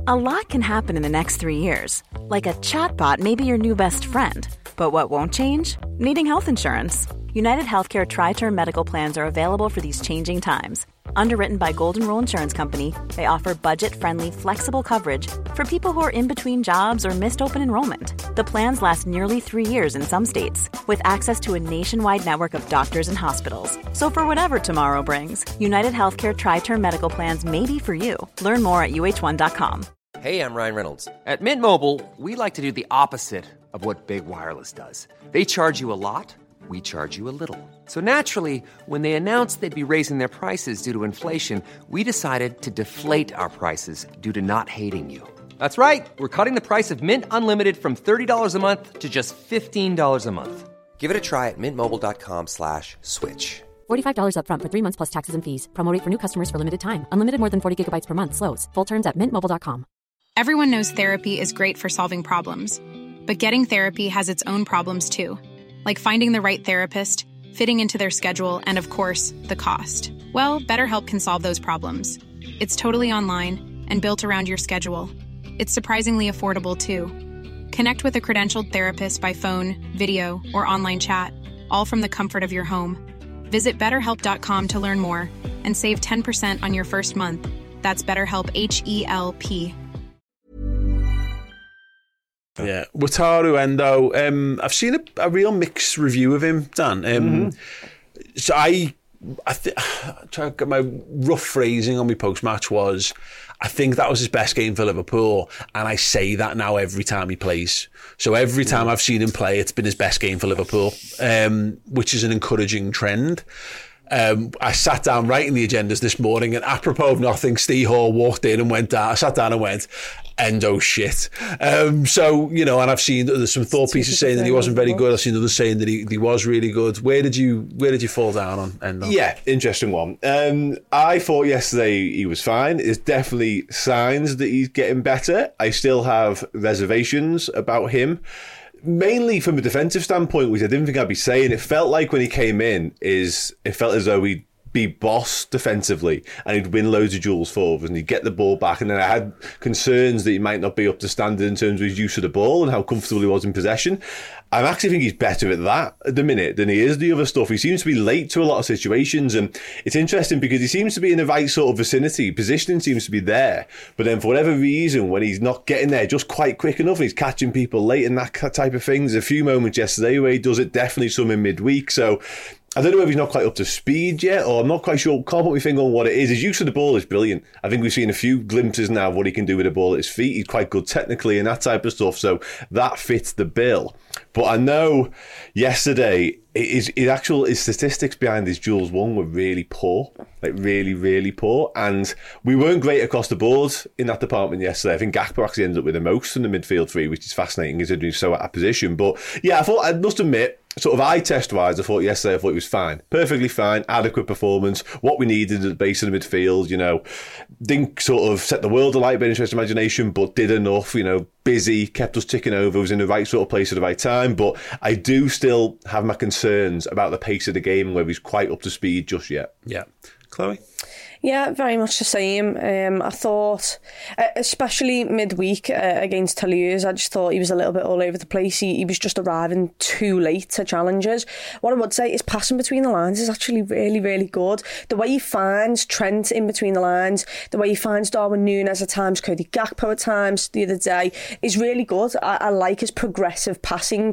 A lot can happen in the next 3 years. Like a chatbot may be your new best friend. But what won't change? Needing health insurance. United Healthcare Tri-Term Medical Plans are available for these changing times. Underwritten by Golden Rule Insurance Company, they offer budget-friendly, flexible coverage for people who are in between jobs or missed open enrollment. The plans last nearly 3 years in some states, with access to a nationwide network of doctors and hospitals. So for whatever tomorrow brings, United Healthcare Tri-Term Medical Plans may be for you. Learn more at uh1.com. Hey, I'm Ryan Reynolds. At Mint Mobile, we like to do the opposite of what Big Wireless does. They charge you a lot, we charge you a little. So naturally, when they announced they'd be raising their prices due to inflation, we decided to deflate our prices due to not hating you. That's right. We're cutting the price of Mint Unlimited from $30 a month to just $15 a month. Give it a try at mintmobile.com/switch. $45 up front for 3 months plus taxes and fees. Promo rate for new customers for limited time. Unlimited more than 40 gigabytes per month. Slows full terms at mintmobile.com. Everyone knows therapy is great for solving problems. But getting therapy has its own problems too. Like finding the right therapist, fitting into their schedule, and of course, the cost. Well, BetterHelp can solve those problems. It's totally online and built around your schedule. It's surprisingly affordable too. Connect with a credentialed therapist by phone, video, or online chat, all from the comfort of your home. Visit BetterHelp.com to learn more and save 10% on your first month. That's BetterHelp, H-E-L-P. Yeah, Wataru Endo. I've seen a real mixed review of him, Dan. So I try to get my rough phrasing on my post-match was, I think that was his best game for Liverpool, and I say that now every time he plays. So every time I've seen him play, it's been his best game for Liverpool, which is an encouraging trend. I sat down writing the agendas this morning, and apropos of nothing, Steve Hall walked in and went down. I sat down and went, Endo shit. So, you know, and I've seen there's some thought pieces saying that he wasn't very good. I've seen others saying that he was really good. Where did you fall down on Endo? Yeah, interesting one. I thought yesterday he was fine. There's definitely signs that he's getting better. I still have reservations about him. Mainly from a defensive standpoint, which I didn't think I'd be saying. It felt like when he came in, it felt as though he'd be boss defensively and he'd win loads of duels forwards and he'd get the ball back, and then I had concerns that he might not be up to standard in terms of his use of the ball and how comfortable he was in possession. I actually think he's better at that at the minute than he is the other stuff. He seems to be late to a lot of situations, and it's interesting because he seems to be in the right sort of vicinity. Positioning seems to be there, but then for whatever reason, when he's not getting there just quite quick enough, he's catching people late and that type of thing. There's a few moments yesterday where he does it, definitely some in midweek. So I don't know if he's not quite up to speed yet, or I'm not quite sure. Can't put my finger on what it is. His use of the ball is brilliant. I think we've seen a few glimpses now of what he can do with the ball at his feet. He's quite good technically and that type of stuff. So that fits the bill. But I know yesterday his statistics behind his duels won were really poor, like really, really poor. And we weren't great across the board in that department yesterday. I think Gakpo actually ended up with the most from the midfield three, which is fascinating considering he's so out of position. But yeah, I must admit, sort of eye test wise, I thought he was fine. Perfectly fine, adequate performance, what we needed at the base of the midfield, you know. Didn't sort of set the world alight by any stretch of imagination, but did enough, you know, busy, kept us ticking over, was in the right sort of place at the right time. But I do still have my concerns about the pace of the game and whether he's quite up to speed just yet. Yeah. Chloe? Yeah, very much the same. I thought, especially midweek against Toulouse, I just thought he was a little bit all over the place. He was just arriving too late to challenges. What I would say is passing between the lines is actually really, really good. The way he finds Trent in between the lines, the way he finds Darwin Núñez at times, Cody Gakpo at times the other day, is really good. I like his progressive passing.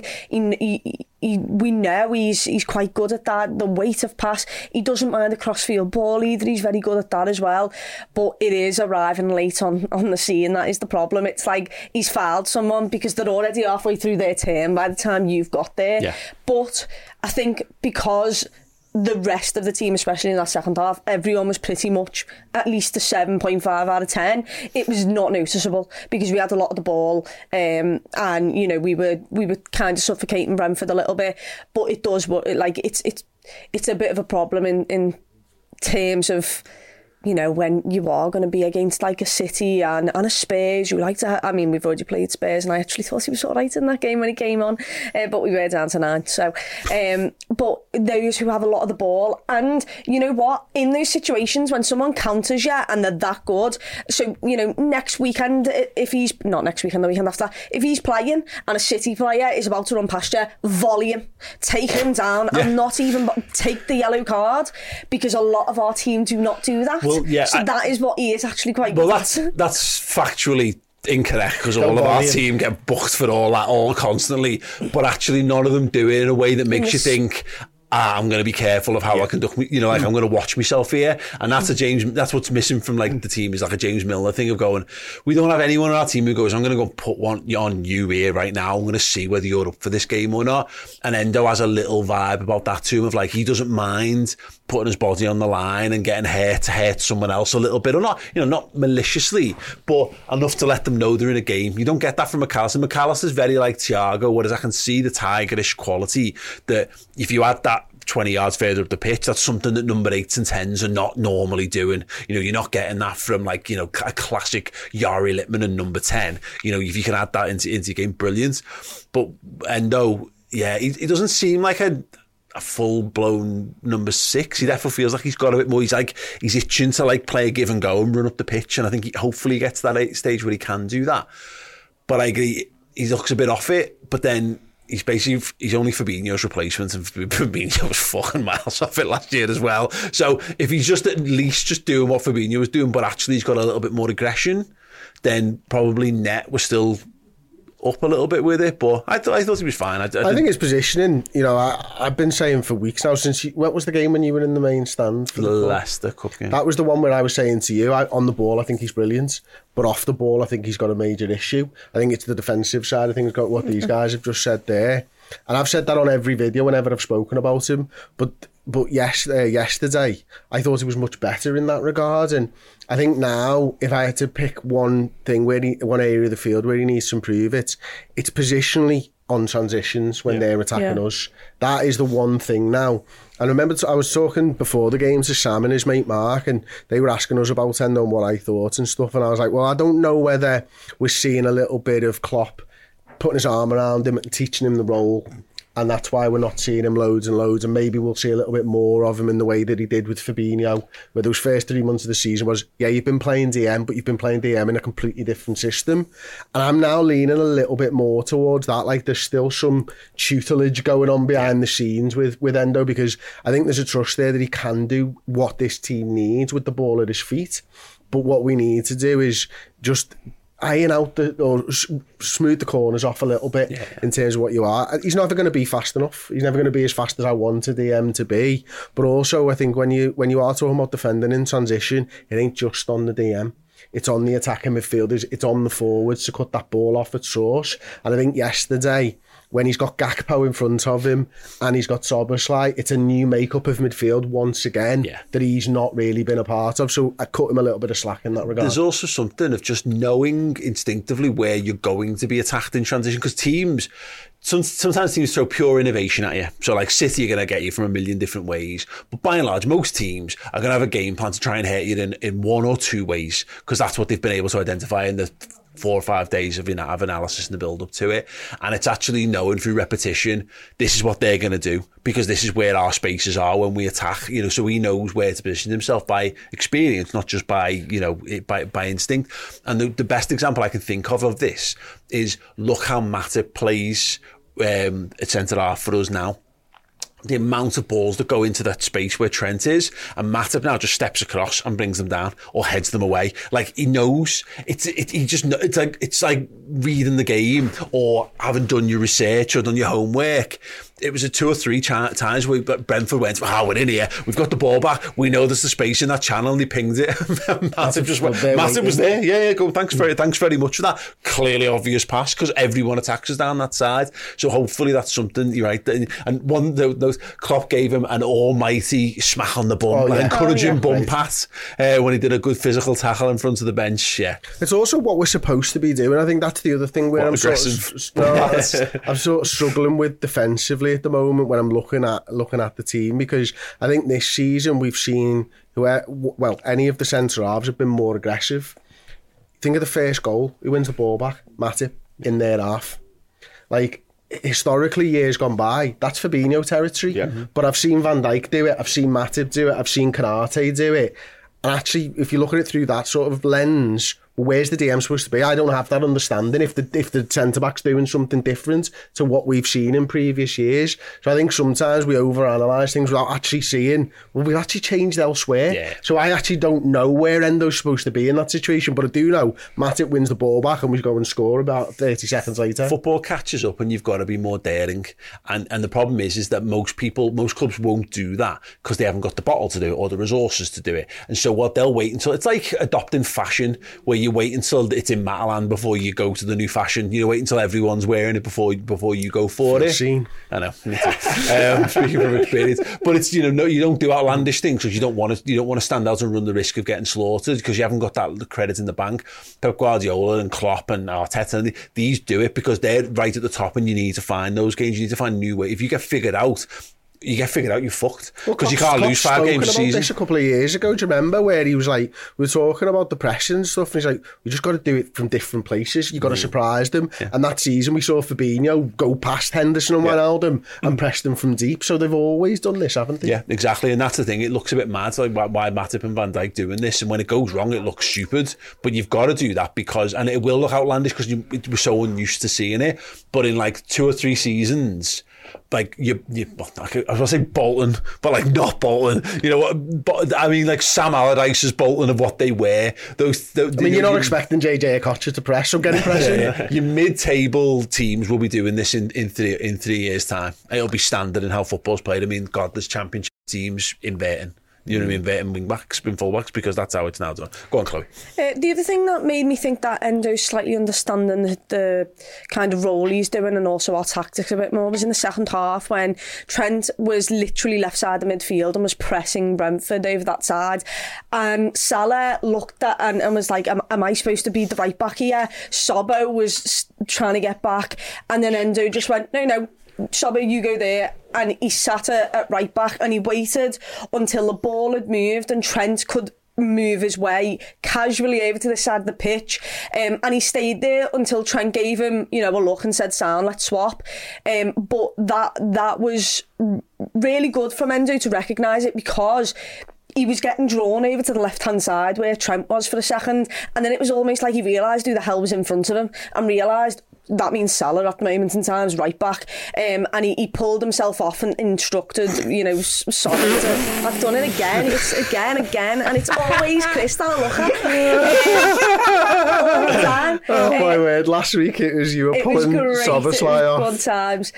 We know he's quite good at that. The weight of pass, he doesn't mind a crossfield ball either. He's very good at that as well. But it is arriving late on the scene. That is the problem. It's like he's fouled someone because they're already halfway through their term by the time you've got there. Yeah. But I think because the rest of the team, especially in that second half, everyone was pretty much at least a 7.5 out of 10. It was not noticeable because we had a lot of the ball, and you know we were kind of suffocating Brentford a little bit. But it does, like it's a bit of a problem in terms of you know, when you are going to be against like a City and a Spurs, you like to, I mean, we've already played Spurs and I actually thought he was all right in that game when he came on, but we were down to 9. So, but those who have a lot of the ball, and you know what, in those situations when someone counters you and they're that good, so, you know, next weekend, if he's, not next weekend, the weekend after, if he's playing and a City player is about to run past you, volley him, take him down, and not even take the yellow card, because a lot of our team do not do that. Well, so that is what he is actually quite good at. That's factually incorrect, because all of our team get booked for all that, all constantly, but actually none of them do it in a way that makes you think, I'm going to be careful of how I conduct me, you know, like I'm going to watch myself here. And that's what's missing from like the team, is like a James Milner thing of going, we don't have anyone on our team who goes, I'm going to go put one on you here right now, I'm going to see whether you're up for this game or not. And Endo has a little vibe about that too, of like, he doesn't mind putting his body on the line and getting hurt to hurt someone else a little bit, or not, you know, not maliciously, but enough to let them know they're in a game. You don't get that from McAllister. McAllister's very like Thiago, whereas I can see the tigerish quality that if you had that 20 yards further up the pitch, that's something that number 8s and 10s are not normally doing. You know, you're not getting that from like, you know, a classic Yari Littman and number 10. You know, if you can add that into your game, brilliant. But Endo, yeah, he doesn't seem like a full-blown number 6. He definitely feels like he's got a bit more. He's itching to like play a give and go and run up the pitch, and I think hopefully he gets to that stage where he can do that. But I agree, he looks a bit off it, but then he's only Fabinho's replacement, and Fabinho was fucking miles off it last year as well. So if he's just at least just doing what Fabinho was doing, but actually he's got a little bit more aggression, then probably net was still up a little bit with it. But I thought he was fine. I think his positioning, you know, I've been saying for weeks now, since what was the game when you were in the main stand for the Leicester Cup game? That was the one where I was saying to you, on the ball I think he's brilliant, but off the ball I think he's got a major issue. I think it's the defensive side of things, got what these guys have just said there, and I've said that on every video whenever I've spoken about him, but yesterday I thought he was much better in that regard. And I think now, if I had to pick one thing, one area of the field where he needs to improve, it's positionally on transitions when they're attacking us. That is the one thing now. And I remember I was talking before the game to Sam and his mate Mark, and they were asking us about Endo and what I thought and stuff, and I was like, well, I don't know whether we're seeing a little bit of Klopp putting his arm around him and teaching him the role, and that's why we're not seeing him loads and loads, and maybe we'll see a little bit more of him in the way that he did with Fabinho, where those first 3 months of the season was, you've been playing DM, but you've been playing DM in a completely different system. And I'm now leaning a little bit more towards that, like there's still some tutelage going on behind the scenes with Endo, because I think there's a trust there that he can do what this team needs with the ball at his feet. But what we need to do is just iron out or smooth the corners off a little bit in terms of what you are. He's never going to be fast enough. He's never going to be as fast as I wanted DM to be. But also, I think when you are talking about defending in transition, it ain't just on the DM. It's on the attacking midfielders. It's on the forwards to cut that ball off at source. And I think yesterday, when he's got Gakpo in front of him and he's got Szoboszlai, it's a new makeup of midfield once again that he's not really been a part of. So I cut him a little bit of slack in that regard. There's also something of just knowing instinctively where you're going to be attacked in transition, because teams, sometimes teams throw pure innovation at you. So like City are going to get you from a million different ways, but by and large most teams are going to have a game plan to try and hurt you in one or two ways, because that's what they've been able to identify in the 4 or 5 days of analysis and the build up to it. And it's actually knowing through repetition, this is what they're going to do, because this is where our spaces are when we attack, you know, so he knows where to position himself by experience, not just by, you know, by instinct. And the best example I can think of this is, look how Matip plays at centre half for us now. The amount of balls that go into that space where Trent is, and Matip now just steps across and brings them down or heads them away. Like, he knows. It's like reading the game or having done your research or done your homework. It was 2 or 3 times where Brentford went, we're in here, we've got the ball back, we know there's the space in that channel, and they pinged it. Matip was there. Yeah, go, thanks very much for that. Clearly obvious pass, because everyone attacks us down that side. So hopefully that's something, you're right. And one of those, Klopp gave him an almighty smack on the bum, encouraging bum pat when he did a good physical tackle in front of the bench. Yeah, it's also what we're supposed to be doing. I think that's the other thing where I'm sort of struggling with defensively. positively at the moment when I'm looking at the team, because I think this season we've seen any of the centre halves have been more aggressive. Think of the first goal. Who wins the ball back? Matip in their half. Like, historically, years gone by, that's Fabinho territory. Yeah. But I've seen Van Dijk do it. I've seen Matip do it. I've seen Konate do it. And actually, if you look at it through that sort of lens, where's the DM supposed to be? I don't have that understanding if the centre-back's doing something different to what we've seen in previous years. So I think sometimes we overanalyse things without actually seeing, well, we've actually changed elsewhere. Yeah. So I actually don't know where Endo's supposed to be in that situation, but I do know Matip wins the ball back and we go and score about 30 seconds later. Football catches up and you've got to be more daring. And the problem is that most clubs won't do that because they haven't got the bottle to do it or the resources to do it. And so what they'll wait until, it's like adopting fashion, where you wait until it's in Matalan before you go to the new fashion. You wait until everyone's wearing it before you go for it. Scene. I know. Speaking from experience, but it's you don't do outlandish things because you don't want to stand out and run the risk of getting slaughtered because you haven't got that credit in the bank. Pep Guardiola and Klopp and Arteta, these do it because they're right at the top, and you need to find those games. You need to find a new way. If you get figured out, you're fucked because you can't lose 5 games a season. This a couple of years ago, do you remember, where he was like, we were talking about the pressing and stuff, and he's like, we just got to do it from different places. You got to surprise them. Yeah. And that season we saw Fabinho go past Henderson and Wijnaldum and press them from deep. So they've always done this, haven't they? Yeah, exactly. And that's the thing. It looks a bit mad, like why Matip and Van Dijk doing this, and when it goes wrong, it looks stupid. But you've got to do that because, and it will look outlandish because we're so unused to seeing it. But in like 2 or 3 seasons, like I was going to say Bolton, but like not Bolton. You know what? But I mean, like Sam Allardyce's Bolton of what they were. You're not expecting JJ Okocha to press, so get pressing. Yeah. Your mid-table teams will be doing this in 3 years' time. It'll be standard in how football's played. I mean, God, there's championship teams inverting. You know what I mean? Inverting wing-backs, spin full-backs, because that's how it's now done. Go on, Chloe. The other thing that made me think that Endo's slightly understanding the kind of role he's doing and also our tactics a bit more was in the second half when Trent was literally left side of midfield and was pressing Brentford over that side. And Salah looked at and was like, am I supposed to be the right back here? Sobbo was trying to get back. And then Endo just went, no, Sobbo, you go there. And he sat at right back and he waited until the ball had moved and Trent could move his way casually over to the side of the pitch, and he stayed there until Trent gave him a look and said, sound, let's swap. But that was really good from Endo to recognise it, because he was getting drawn over to the left-hand side where Trent was for a second, and then it was almost like he realised who the hell was in front of him and realised that means Salah at the moment in time is right back, and he pulled himself off and instructed Sonny to, I've done it again, it's again, and it's always Chris that I look at all the time. Oh my word, last week it was you were pulling Szoboszlai off. Good times.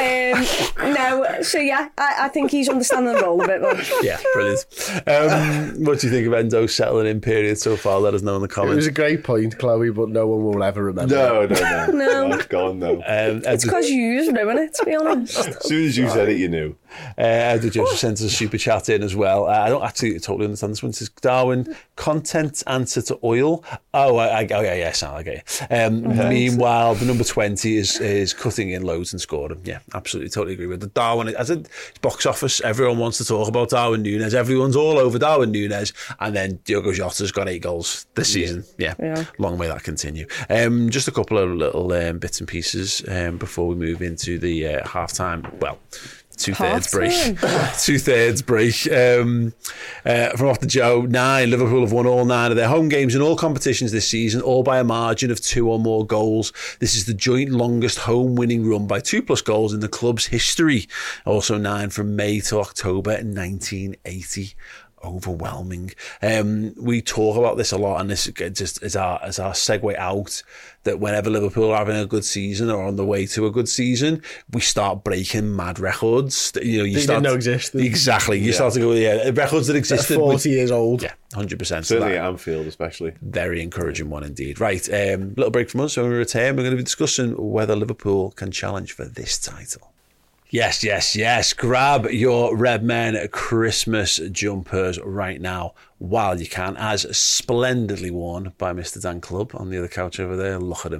I think he's understanding the role a bit more. Yeah, brilliant. What do you think of Endo's settling in period so far? Let us know in the comments. It was a great point, Chloe, but no one will ever remember. No. It's gone now. It's because you ruin it, to be honest. As soon as you said it, you knew. Edward Joseph sent us a super chat in as well. I don't actually totally understand this one. It says, Darwin, content answer to oil. Oh, I get you. Meanwhile, the number 20 is cutting in loads and scoring. Yeah, absolutely, totally agree with the Darwin. As a box office, everyone wants to talk about Darwin Núñez. Everyone's all over Darwin Núñez. And then Diogo Jota's got 8 goals this season. Yeah. Long may that continue. Just a couple of little bits and pieces before we move into the half-time. Well, two-thirds break. Two-thirds break. From off the Joe, 9. Liverpool have won all 9 of their home games in all competitions this season, all by a margin of 2 or more goals. This is the joint longest home winning run by 2+ goals in the club's history. Also 9 from May to October in 1980. Overwhelming. We talk about this a lot, and this just is our segue out, that whenever Liverpool are having a good season or on the way to a good season, we start breaking mad records that you didn't know existed. Exactly. You start to go, records that existed 40 years old. Yeah, 100%. Certainly at Anfield, especially. Very encouraging one indeed. Right, little break from us. So when we return, we're going to be discussing whether Liverpool can challenge for this title. Yes. Grab your Redmen Christmas jumpers right now while you can, as splendidly worn by Mr. Dan Clubb on the other couch over there. Look at him.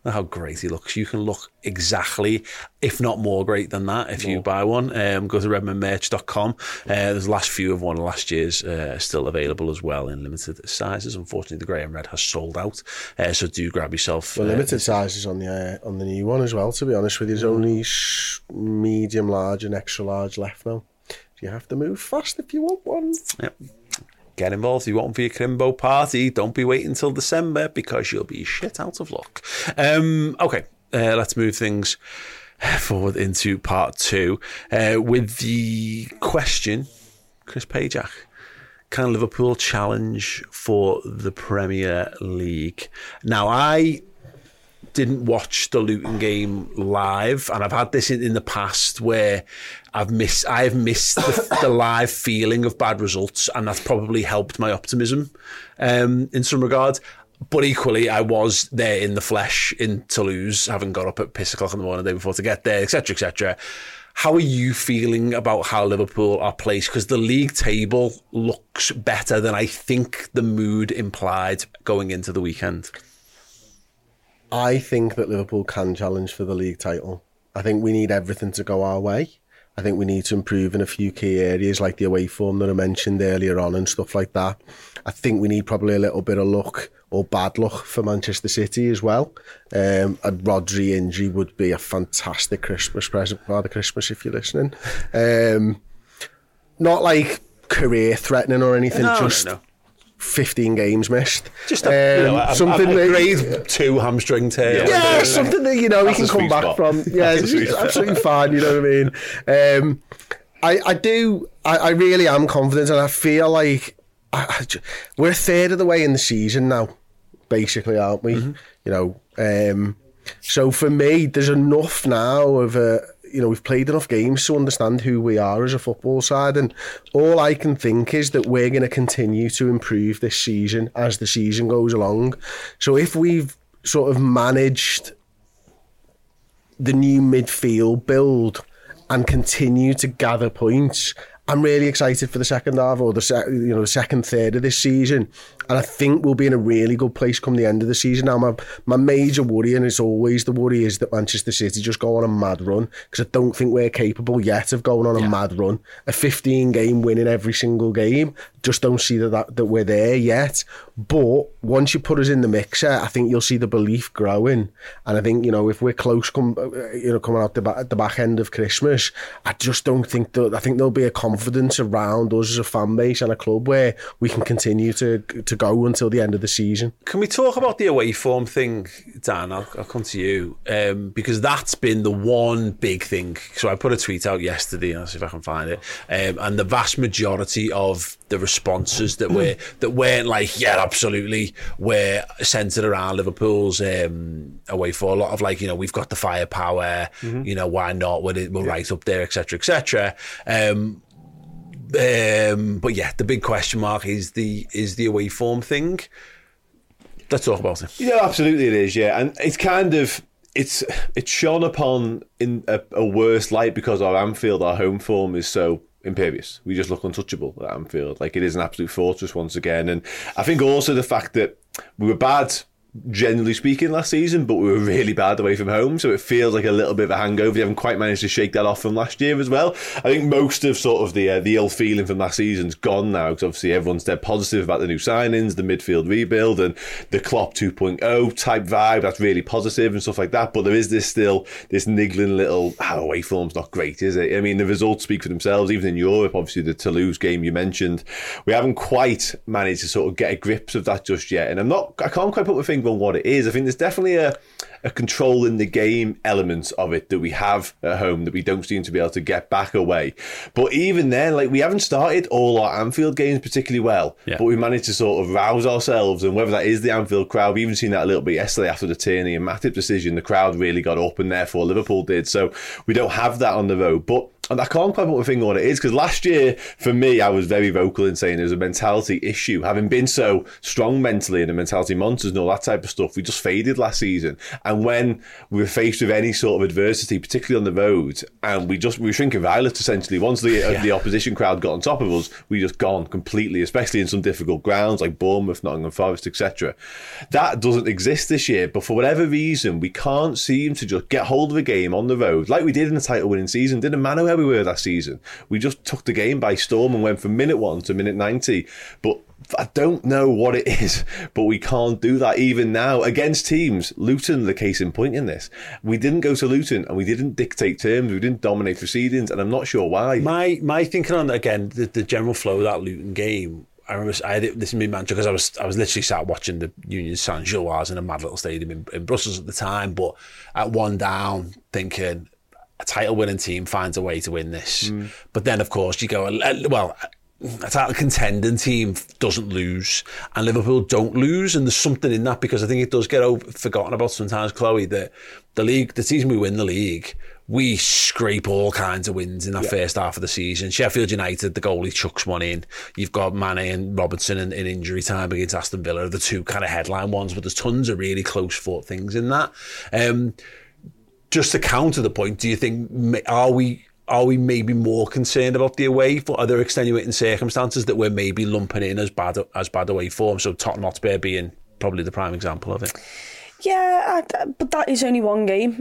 how great he looks. You can look exactly, if not more great than that, if you buy one. Go to redmanmerch.com. There's the last few of one of last year's still available as well in limited sizes. Unfortunately, the grey and red has sold out, so do grab yourself. The limited sizes on the new one as well, to be honest with you. There's only medium, large and extra large left now. You have to move fast if you want one. Yep. Get involved. If you want one for your Crimbo party, don't be waiting until December because you'll be shit out of luck. Okay, let's move things forward into part 2 with the question, Chris Pajak, can Liverpool challenge for the Premier League? Now, I didn't watch the Luton game live, and I've had this in the past where I've missed the live feeling of bad results, and that's probably helped my optimism in some regards. But equally, I was there in the flesh in Toulouse, having got up at piss o'clock in the morning the day before to get there, etc., etc. How are you feeling about how Liverpool are placed? Because the league table looks better than I think the mood implied going into the weekend. I think that Liverpool can challenge for the league title. I think we need everything to go our way. I think we need to improve in a few key areas like the away form that I mentioned earlier on and stuff like that. I think we need probably a little bit of luck or bad luck for Manchester City as well. A Rodri injury would be a fantastic Christmas present, Father Christmas, if you're listening. Not like career threatening or anything, no. 15 games missed. Just something a grade 2 hamstring tear. Yeah, something that, you know, he can come back from. Yeah, it's absolutely fine, you know what I mean? I really am confident, and I feel like we're a third of the way in the season now, basically, aren't we? Mm-hmm. You know, so for me, there's enough now of we've played enough games to understand who we are as a football side, and all I can think is that we're going to continue to improve this season as the season goes along. So if we've sort of managed the new midfield build and continue to gather points, I'm really excited for the second half, or the second third of this season, and I think we'll be in a really good place come the end of the season. Now, my major worry, and it's always the worry, is that Manchester City just go on a mad run, because I don't think we're capable yet of going on a mad run. A 15-game win in every single game, just don't see that we're there yet. But once you put us in the mixer, I think you'll see the belief growing, and I think, if we're close, coming out the back end of Christmas, I just don't think that. I think there'll be a confidence around us as a fan base and a club where we can continue to go until the end of the season. Can we talk about the away form thing, Dan? I'll come to you, because that's been the one big thing. So I put a tweet out yesterday, I'll see if I can find it, and the vast majority of the responses that weren't like, yeah, absolutely, were centred around Liverpool's away form. A lot of like, we've got the firepower, why not? We're right up there, etc., etc. But yeah, the big question mark is the away form thing. Let's talk about it. Yeah, absolutely it is. Yeah, and it's kind of it's shone upon in a worse light because our home form is so impervious. We just look untouchable at Anfield. Like, it is an absolute fortress once again. And I think also the fact that we were bad, generally speaking, last season, but we were really bad away from home, so it feels like a little bit of a hangover. They haven't quite managed to shake that off from last year as well. I think most of sort of the ill feeling from last season's gone now, because obviously everyone's dead positive about the new signings, the midfield rebuild, and the Klopp 2.0 type vibe. That's really positive and stuff like that, but there is this niggling little, away form's not great, is it? I mean, the results speak for themselves, even in Europe. Obviously the Toulouse game you mentioned, we haven't quite managed to sort of get a grip of that just yet, and I can't quite put my finger on what it is. I think there's definitely a control in the game element of it that we have at home that we don't seem to be able to get back away. But even then, like, we haven't started all our Anfield games particularly well, but we managed to sort of rouse ourselves, and whether that is the Anfield crowd, we even seen that a little bit yesterday after the Tierney and Matip decision, the crowd really got up, and therefore Liverpool did. So we don't have that on the road. But and I can't quite put my finger on what it is, because last year, for me, I was very vocal in saying there was a mentality issue. Having been so strong mentally and the mentality monsters and all that type of stuff, we just faded last season. And when we were faced with any sort of adversity, particularly on the road, and we were shrinking violets essentially. Once the opposition crowd got on top of us, we just gone completely, especially in some difficult grounds like Bournemouth, Nottingham Forest, etc. That doesn't exist this year, but for whatever reason, we can't seem to just get hold of a game on the road like we did in the title-winning season. Didn't matter where we were that season. We just took the game by storm and went from minute 1 to minute 90. But I don't know what it is, but we can't do that even now against teams. Luton, the case in point in this. We didn't go to Luton and we didn't dictate terms. We didn't dominate proceedings, and I'm not sure why. My thinking on, again, the general flow of that Luton game, I remember this is me mantra because I was literally sat watching the Union Saint-Gilloise in a mad little stadium in Brussels at the time, but at 1-down thinking a title-winning team finds a way to win this. But then, of course, you go, well, a title contending team doesn't lose, and Liverpool don't lose, and there's something in that, because I think it does get forgotten about sometimes, Chloe, that the season we win the league, we scrape all kinds of wins in that first half of the season. Sheffield United, the goalie chucks one in. You've got Mane and Robertson in injury time against Aston Villa, the two kind of headline ones, but there's tons of really close fought things in that. Just to counter the point, do you think, are we maybe more concerned about the away form? Are there extenuating circumstances that we're maybe lumping in as bad away form? So Tottenham Hotspur being probably the prime example of it. Yeah, but that is only one game.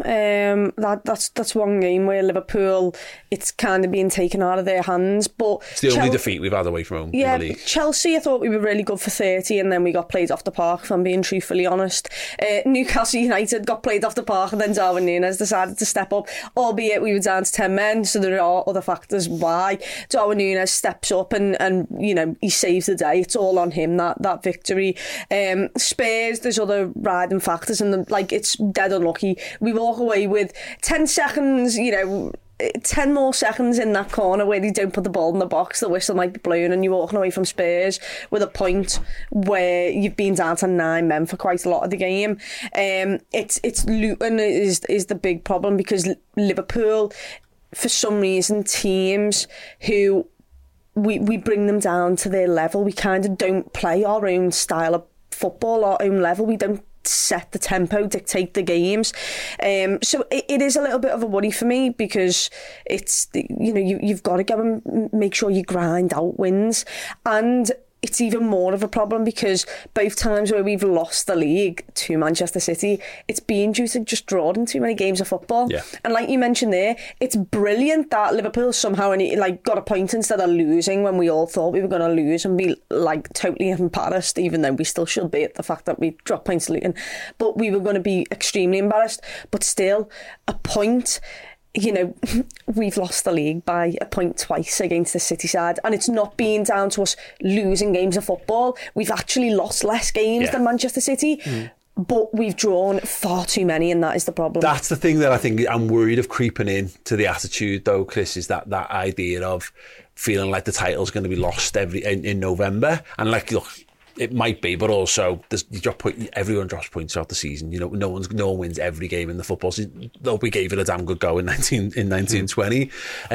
That's one game where Liverpool, it's kind of being taken out of their hands. But it's the only defeat we've had away from home in the league. Chelsea, I thought we were really good for 30, and then we got played off the park, if I'm being truthfully honest. Newcastle United got played off the park, and then Darwin Núñez decided to step up, albeit we were down to 10 men, so there are other factors why Darwin Núñez steps up and you know, he saves the day. It's all on him, that victory. Spurs, there's other riding factors, and like, it's dead unlucky. We walk away with 10 seconds, you know, 10 more seconds in that corner where they don't put the ball in the box, the whistle might be blown, and you're walking away from Spurs with a point where you've been down to 9 men for quite a lot of the game. It's Luton is the big problem, because Liverpool, for some reason, teams who we bring them down to their level. We kind of don't play our own style of football, our own level. We don't set the tempo, dictate the games. So it is a little bit of a worry for me, because it's, you know, you've got to go and make sure you grind out wins. And it's even more of a problem because both times where we've lost the league to Manchester City, it's been due to just drawing too many games of football. Yeah. And like you mentioned there, it's brilliant that Liverpool somehow got a point instead of losing when we all thought we were going to lose and be like totally embarrassed, even though we still should be at the fact that we dropped points to Luton. But we were going to be extremely embarrassed. But still, a point... You know, we've lost the league by a point twice against the City side, and it's not been down to us losing games of football. We've actually lost less games than Manchester City, but we've drawn far too many, and that is the problem. That's the thing that I think I'm worried of creeping in to the attitude, though, Chris, is that idea of feeling like the title's going to be lost in November. And like, look, it might be, but also everyone drops points throughout the season. You know, no one wins every game in the football season. Though we gave it a damn good go in 1920.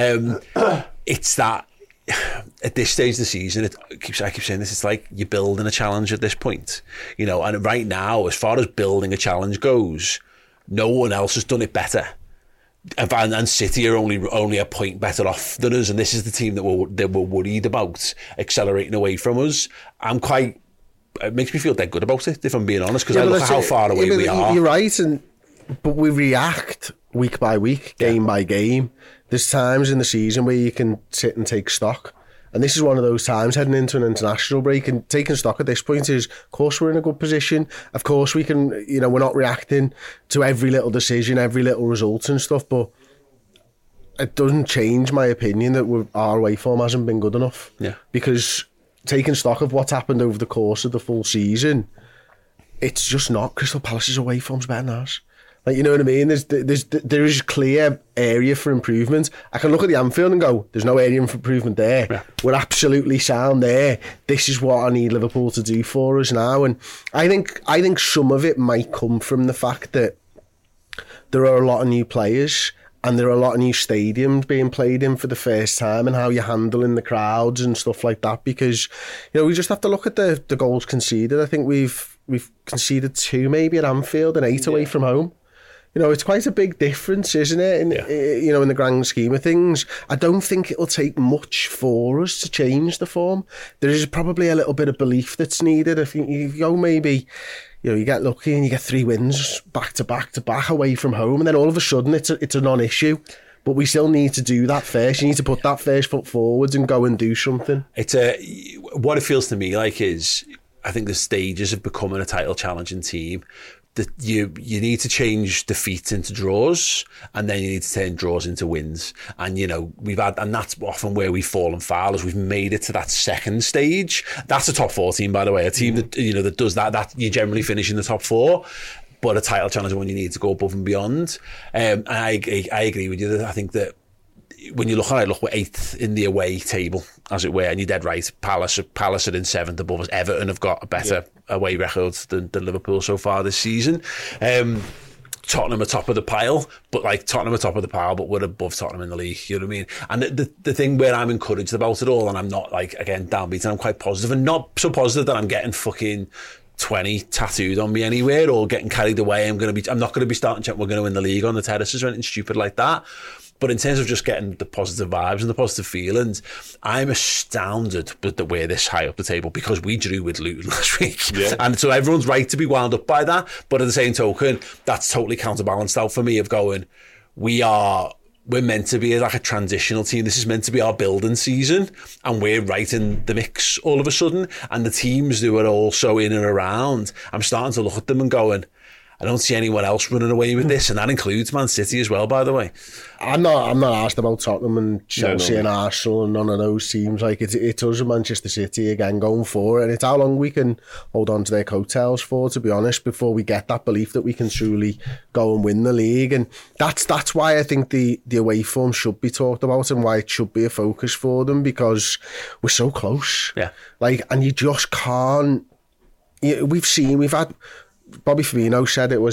It's that at this stage of the season, I keep saying this. It's like you're building a challenge at this point. You know, and right now, as far as building a challenge goes, no one else has done it better. And City are only a point better off than us, and this is the team that we're worried about accelerating away from us. It makes me feel dead good about it, if I'm being honest, because I look at how far away we are. You're right, but we react week by week, game by game. There's times in the season where you can sit and take stock, and this is one of those times heading into an international break, and taking stock at this point is, of course, we're in a good position. Of course, we can, you know, we're not reacting to every little decision, every little result and stuff, but it doesn't change my opinion that our away form hasn't been good enough. Yeah, because taking stock of what's happened over the course of the full season, it's just not. Crystal Palace's away form's better than ours. Like, you know what I mean? There is clear area for improvement. I can look at the Anfield and go, there's no area for improvement there. Yeah. We're absolutely sound there. This is what I need Liverpool to do for us now. And I think some of it might come from the fact that there are a lot of new players, and there are a lot of new stadiums being played in for the first time, and how you're handling the crowds and stuff like that. Because, you know, we just have to look at the goals conceded. I think we've conceded 2 maybe at Anfield and 8 away from home. it's quite a big difference, isn't it? In the grand scheme of things, I don't think it'll take much for us to change the form. There is probably a little bit of belief that's needed. If you go maybe, you get lucky and you get 3 wins back to back away from home, and then all of a sudden it's a non-issue. But we still need to do that first. You need to put that first foot forwards and go and do something. What it feels to me like is, I think the stages of becoming a title challenging team, that you need to change defeats into draws, and then you need to turn draws into wins. And and that's often where we've fallen foul, as we've made it to that second stage. That's a top 4 team, by the way, a team that that does that you generally finish in the top 4. But a title challenger, when you need to go above and beyond. And I agree with you. I think that when you look at it, we're 8th in the away table, as it were, and you're dead right. Palace are in 7th above us. Everton have got a better away record than Liverpool so far this season. Tottenham are top of the pile, but we're above Tottenham in the league. You know what I mean? And the thing where I'm encouraged about it all, and I'm not downbeat, and I'm quite positive, and not so positive that I'm getting fucking 20 tattooed on me anywhere or getting carried away. I'm not going to be starting chatting we're going to win the league on the terraces or anything stupid like that. But in terms of just getting the positive vibes and the positive feelings, I'm astounded that we're this high up the table, because we drew with Luton last week. Yeah. And so everyone's right to be wound up by that. But at the same token, that's totally counterbalanced out for me of going, we're meant to be like a transitional team. This is meant to be our building season, and we're right in the mix all of a sudden. And the teams who are also in and around, I'm starting to look at them and going, I don't see anyone else running away with this, and that includes Man City as well, by the way. I'm not asked about Tottenham and Chelsea and Arsenal and none of those teams. Like it's us and Manchester City again going forward, and it's how long we can hold on to their coattails for, to be honest, before we get that belief that we can truly go and win the league. And that's why I think the away form should be talked about, and why it should be a focus for them, because we're so close. Yeah. And you just can't. We've had. Bobby Firmino said it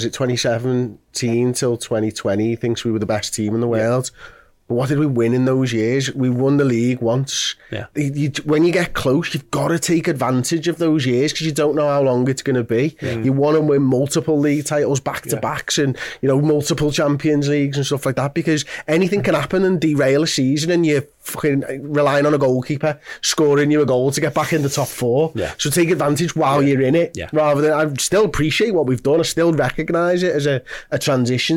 2017 till 2020. He thinks we were the best team in the world. But what did we win in those years? We won the league once. Yeah. When you get close, you've got to take advantage of those years, because you don't know how long it's going to be. Yeah. You want to win multiple league titles back-to-backs and multiple Champions Leagues and stuff like that, because anything can happen and derail a season, and you're fucking relying on a goalkeeper scoring you a goal to get back in the top 4. Yeah. So take advantage while you're in it, rather than... I still appreciate what we've done. I still recognise it as a transition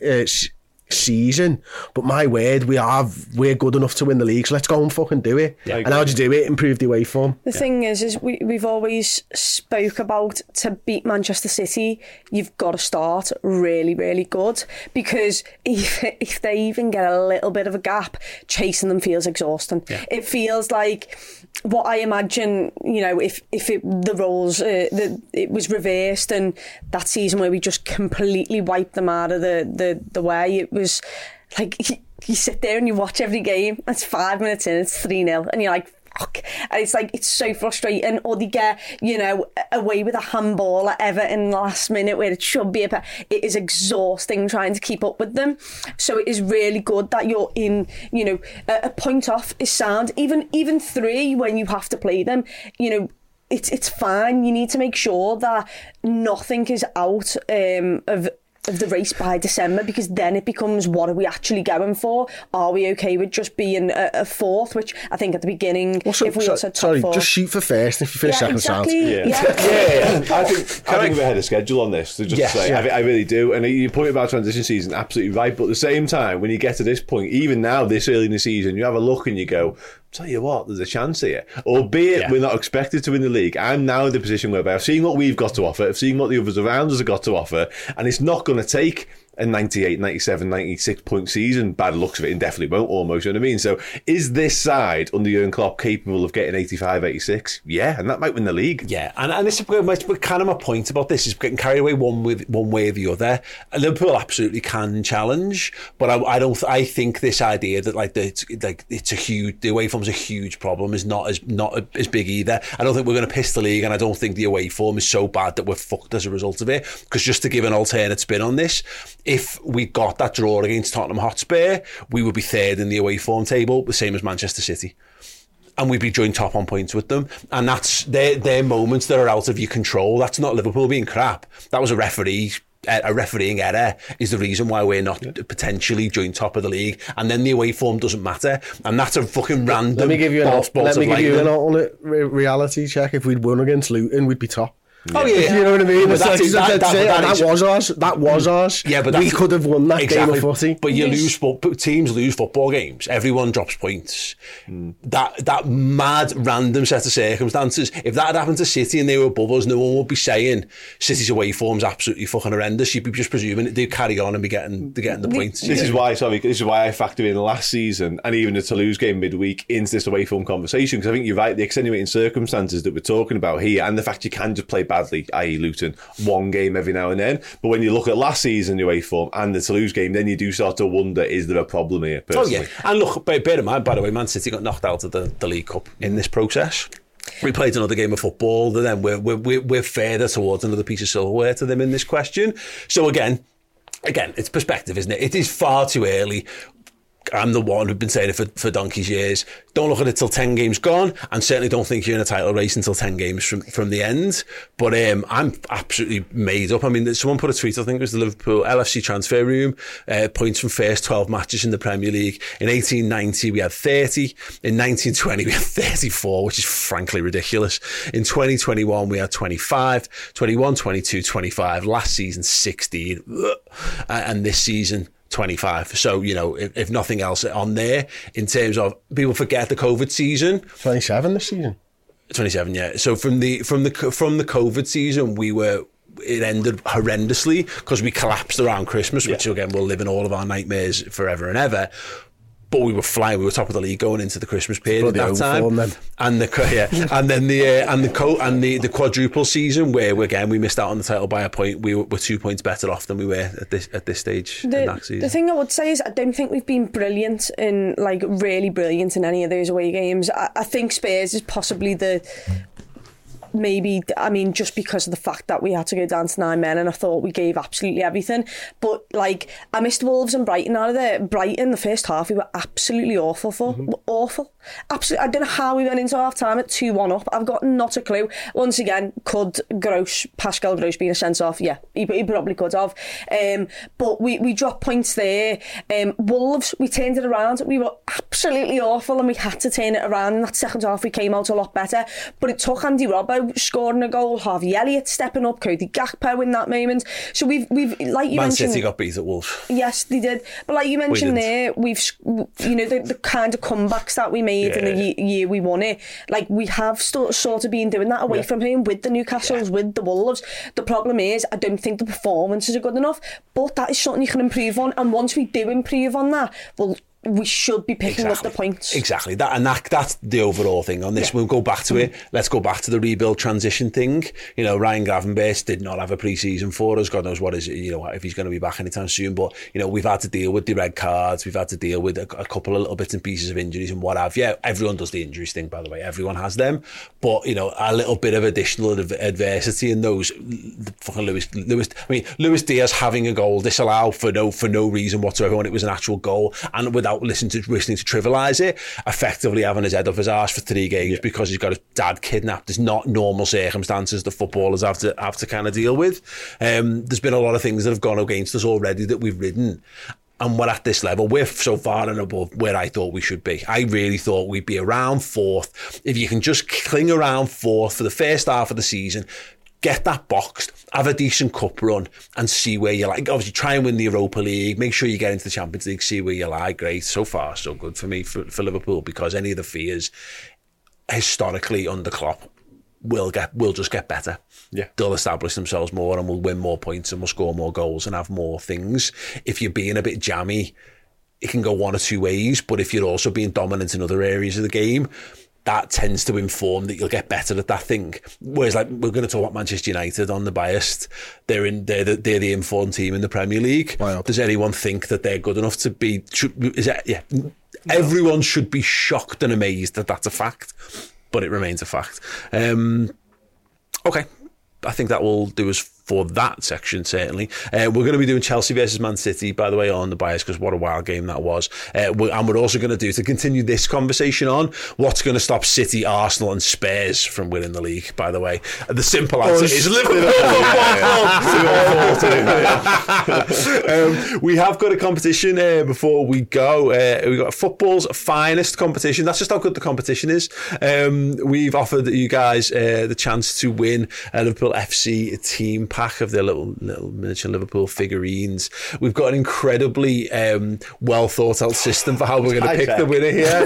season, but my word, we're good enough to win the league, so let's go and fucking do it. And how do you do it? Improve the away form. The thing is we've always spoke about, to beat Manchester City, you've got to start really, really good, because if they even get a little bit of a gap, chasing them feels exhausting. It feels like what I imagine, if the roles it was reversed, and that season where we just completely wiped them out of the way, it was like you sit there and you watch every game, it's 5 minutes in, it's 3-0, and you're like, fuck. And it's like, it's so frustrating. Or they get, away with a handball at Everton in the last minute where it should be it is exhausting trying to keep up with them. So it is really good that you're in, a point off is sound. Even 3 when you have to play them, it's fine. You need to make sure that nothing is out of the race by December, because then it becomes, what are we actually going for? Are we okay with just being a 4th, which I think at the beginning, if we also top 4, just shoot for first. If you finish second, exactly. I think we're ahead of schedule on this. I really do. And you point about transition season, absolutely right. But at the same time, when you get to this point, even now, this early in the season, you have a look and you go, tell you what, there's a chance here. Albeit we're not expected to win the league. I'm now in the position whereby I've seen what we've got to offer, I've seen what the others around us have got to offer, and it's not going to take a 98, 97, 96 point season, bad looks of it, indefinitely won't almost, you know what I mean? So is this side under Jurgen Klopp capable of getting 85, 86? Yeah, and that might win the league. Yeah, and it's kind of my point about this is getting carried away one way or the other. Liverpool absolutely can challenge, but I think this idea that it's a huge, the away form's a huge problem is not as big either. I don't think we're going to piss the league, and I don't think the away form is so bad that we're fucked as a result of it. Because just to give an alternate spin on this, if we got that draw against Tottenham Hotspur, we would be 3rd in the away form table, the same as Manchester City. And we'd be joint top on points with them. And that's their moments that are out of your control. That's not Liverpool being crap. That was a referee a refereeing error is the reason why we're not potentially joint top of the league, and then the away form doesn't matter, and that's a fucking random. Let me give you an alternate reality check. If we'd won against Luton, we'd be top. Oh yeah, you know what I mean. That was ours. Yeah, but we could have won that game of footy. But teams lose football games. Everyone drops points. That mad random set of circumstances. If that had happened to City and they were above us, no one would be saying City's away form's absolutely fucking horrendous. You'd be just presuming they'd carry on and be getting the points. This is why I factor in the last season and even the Toulouse game midweek into this away form conversation, because I think you're right. The extenuating circumstances that we're talking about here, and the fact you can just play badly, i.e. Luton, one game every now and then. But when you look at last season away form and the Toulouse game, then you do start to wonder, is there a problem here, personally? Oh yeah, and look, bear in mind, by the way, Man City got knocked out of the League Cup in this process. We played another game of football, then we're further towards another piece of silverware to them in this question. So again, it's perspective, isn't it? It is far too early. I'm the one who's been saying it for donkey's years. Don't look at it till 10 games gone, and certainly don't think you're in a title race until 10 games from the end. But I'm absolutely made up. I mean, someone put a tweet, I think it was the Liverpool LFC transfer room, points from first 12 matches in the Premier League. In 1890 we had 30. In 1920 we had 34, which is frankly ridiculous. In 2021 we had 25, 21, 22, 25. Last season 16, and this season 25. So, you know, if nothing else on there, in terms of, people forget the COVID season. 27 this season. 27, yeah. So from the COVID season, it ended horrendously because we collapsed around Christmas, which again will live in all of our nightmares forever and ever. But we were flying. We were top of the league going into the Christmas period at that time, and the quadruple season where we missed out on the title by a point. We were 2 points better off than we were at this stage in that season. The thing I would say is I don't think we've been brilliant in really brilliant in any of those away games. I think Spurs is possibly just because of the fact that we had to go down to 9 men, and I thought we gave absolutely everything. But I missed Wolves and Brighton out of there. Brighton, the first half, we were absolutely awful for. Awful. Absolutely. I don't know how we went into half time at 2-1 up. I've got not a clue. Once again, could Pascal Gross being a sense off? Yeah, he probably could have. But we dropped points there. Wolves, we turned it around. We were absolutely awful, and we had to turn it around. In that second half, we came out a lot better. But it took Andy Robbo scoring a goal, Harvey Elliott stepping up, Cody Gakpo in that moment. So we've like you Man mentioned, City got beat at Wolves. Yes, they did. But like you mentioned there, we've the kind of comebacks that we made in the year we won it. We have sort of been doing that away from home with the Newcastles, with the Wolves. The problem is, I don't think the performances are good enough. But that is something you can improve on. And once we do improve on that, we should be picking up the points. Exactly. That's the overall thing on this. We'll go back to it. Let's go back to the rebuild transition thing. You know, Ryan Gravenberch did not have a pre-season for us. God knows if he's going to be back anytime soon. But, we've had to deal with the red cards. We've had to deal with a couple of little bits and pieces of injuries and what have you. Everyone does the injuries thing, by the way. Everyone has them. But, a little bit of additional adversity in those. Fucking Luis Diaz having a goal disallowed for no reason whatsoever when it was an actual goal, and without listening to trivialise it, effectively having his head off his arse for 3 games because he's got his dad kidnapped. It's not normal circumstances that footballers have to kind of deal with. There's been a lot of things that have gone against us already that we've ridden. And we're at this level. We're so far and above where I thought we should be. I really thought we'd be around 4th. If you can just cling around 4th for the first half of the season, get that boxed, have a decent cup run and see where you like. Obviously, try and win the Europa League, make sure you get into the Champions League, see where you lie. Great. So far, so good for me, for Liverpool, because any of the fears historically under Klopp will just get better. Yeah. They'll establish themselves more and we'll win more points and we'll score more goals and have more things. If you're being a bit jammy, it can go one or two ways, but if you're also being dominant in other areas of the game, that tends to inform that you'll get better at that thing. Whereas, we're going to talk about Manchester United on the biased. They're the informed team in the Premier League. Wow. Does anyone think that they're good enough to be? No. Everyone should be shocked and amazed that that's a fact, but it remains a fact. Okay, I think that will do us for that section, certainly. We're going to be doing Chelsea versus Man City, by the way, on the bias, because what a wild game that was. And we're also going to do, to continue this conversation on, what's going to stop City, Arsenal and Spurs from winning the league, by the way. The simple answer is Liverpool. We have got a competition before we go. We've got football's finest competition. That's just how good the competition is. We've offered you guys the chance to win a Liverpool FC team pack of their little miniature Liverpool figurines. We've got an incredibly well thought out system for how we're going to pick the winner here.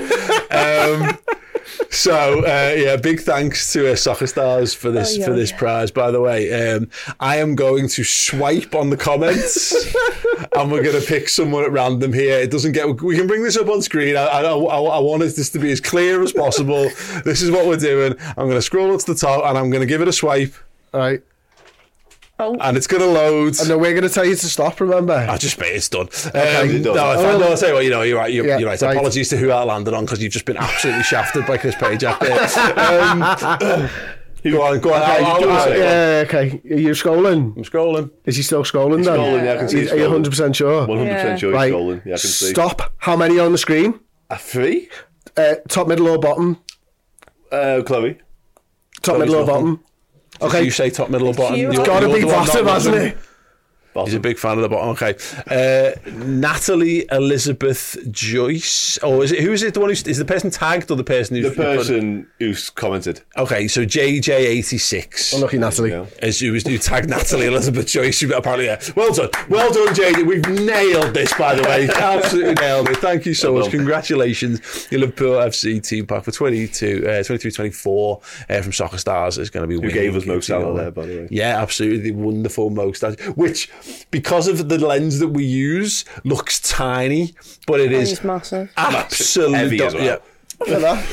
Big thanks to Soccer Stars for this prize, by the way. I am going to swipe on the comments and we're going to pick someone at random here. We can bring this up on screen. I wanted this to be as clear as possible. This is what we're doing. I'm going to scroll up to the top and I'm going to give it a swipe. All right. Oh. And it's going to load. And then we're going to tell you to stop, remember? I just bet it's done. I'll tell you what, you're right. You're right. Apologies to who I landed on, because you've just been absolutely shafted by Chris Pajak there. Go on. Okay. Are you scrolling? I'm scrolling. Is he still scrolling then? Scrolling, yeah, I can see. Are you 100% sure? 100% sure he's Right. scrolling. Yeah, I can see. Stop. How many on the screen? 3? Top, middle or bottom? Chloe. Top, middle or bottom? Okay. Did you say top, middle or bottom? It's Got to be bottom, hasn't it? He's a big fan of the bottom. Okay. Natalie Elizabeth Joyce. Who is it? The one is the person tagged, or the person who's commented? Okay, so JJ86. Unlucky Natalie. Who tagged Natalie Elizabeth Joyce. Apparently, yeah. Well done, JJ. We've nailed this, by the way. Absolutely nailed it. Thank you so much. Congratulations. Your Liverpool FC team pack for 23-24 from Soccer Stars is going to be winning. Who gave us Mo Salah there, by the way. Yeah, absolutely. The wonderful Mo Salah, which, because of the lens that we use, looks tiny, but it is He's massive. Absolutely heavy as well. Yeah. Look at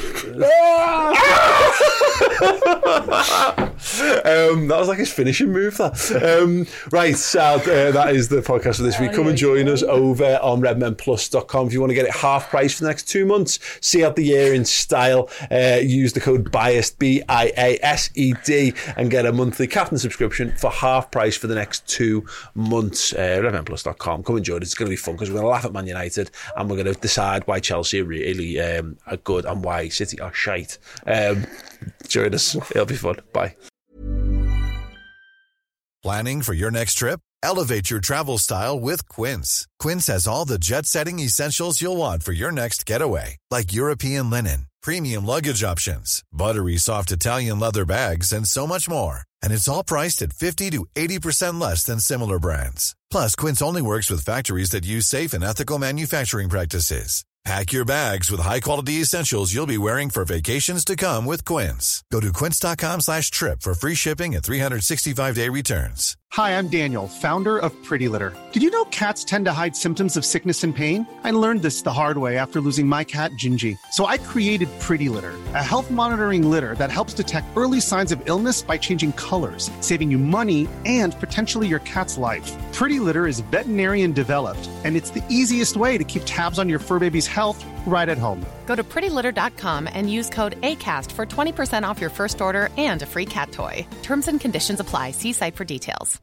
that was like his finishing move, that. Right, so that is the podcast for this week. Come and join us over on redmenplus.com if you want to get it half price for the next 2 months. See out the year in style. Use the code BIASED, BIASED, and get a monthly captain subscription for half price for the next 2 months. redmenplus.com. Come and join us. It's going to be fun, because we're going to laugh at Man United and we're going to decide why Chelsea are really are good and why City are shite. Join us. It'll be fun. Bye. Planning for your next trip? Elevate your travel style with Quince. Quince has all the jet-setting essentials you'll want for your next getaway, like European linen, premium luggage options, buttery soft Italian leather bags, and so much more. And it's all priced at 50 to 80% less than similar brands. Plus, Quince only works with factories that use safe and ethical manufacturing practices. Pack your bags with high-quality essentials you'll be wearing for vacations to come with Quince. Go to quince.com/trip for free shipping and 365-day returns. Hi, I'm Daniel, founder of Pretty Litter. Did you know cats tend to hide symptoms of sickness and pain? I learned this the hard way after losing my cat, Gingy. So I created Pretty Litter, a health monitoring litter that helps detect early signs of illness by changing colors, saving you money and potentially your cat's life. Pretty Litter is veterinarian developed, and it's the easiest way to keep tabs on your fur baby's health right at home. Go to prettylitter.com and use code ACAST for 20% off your first order and a free cat toy. Terms and conditions apply. See site for details.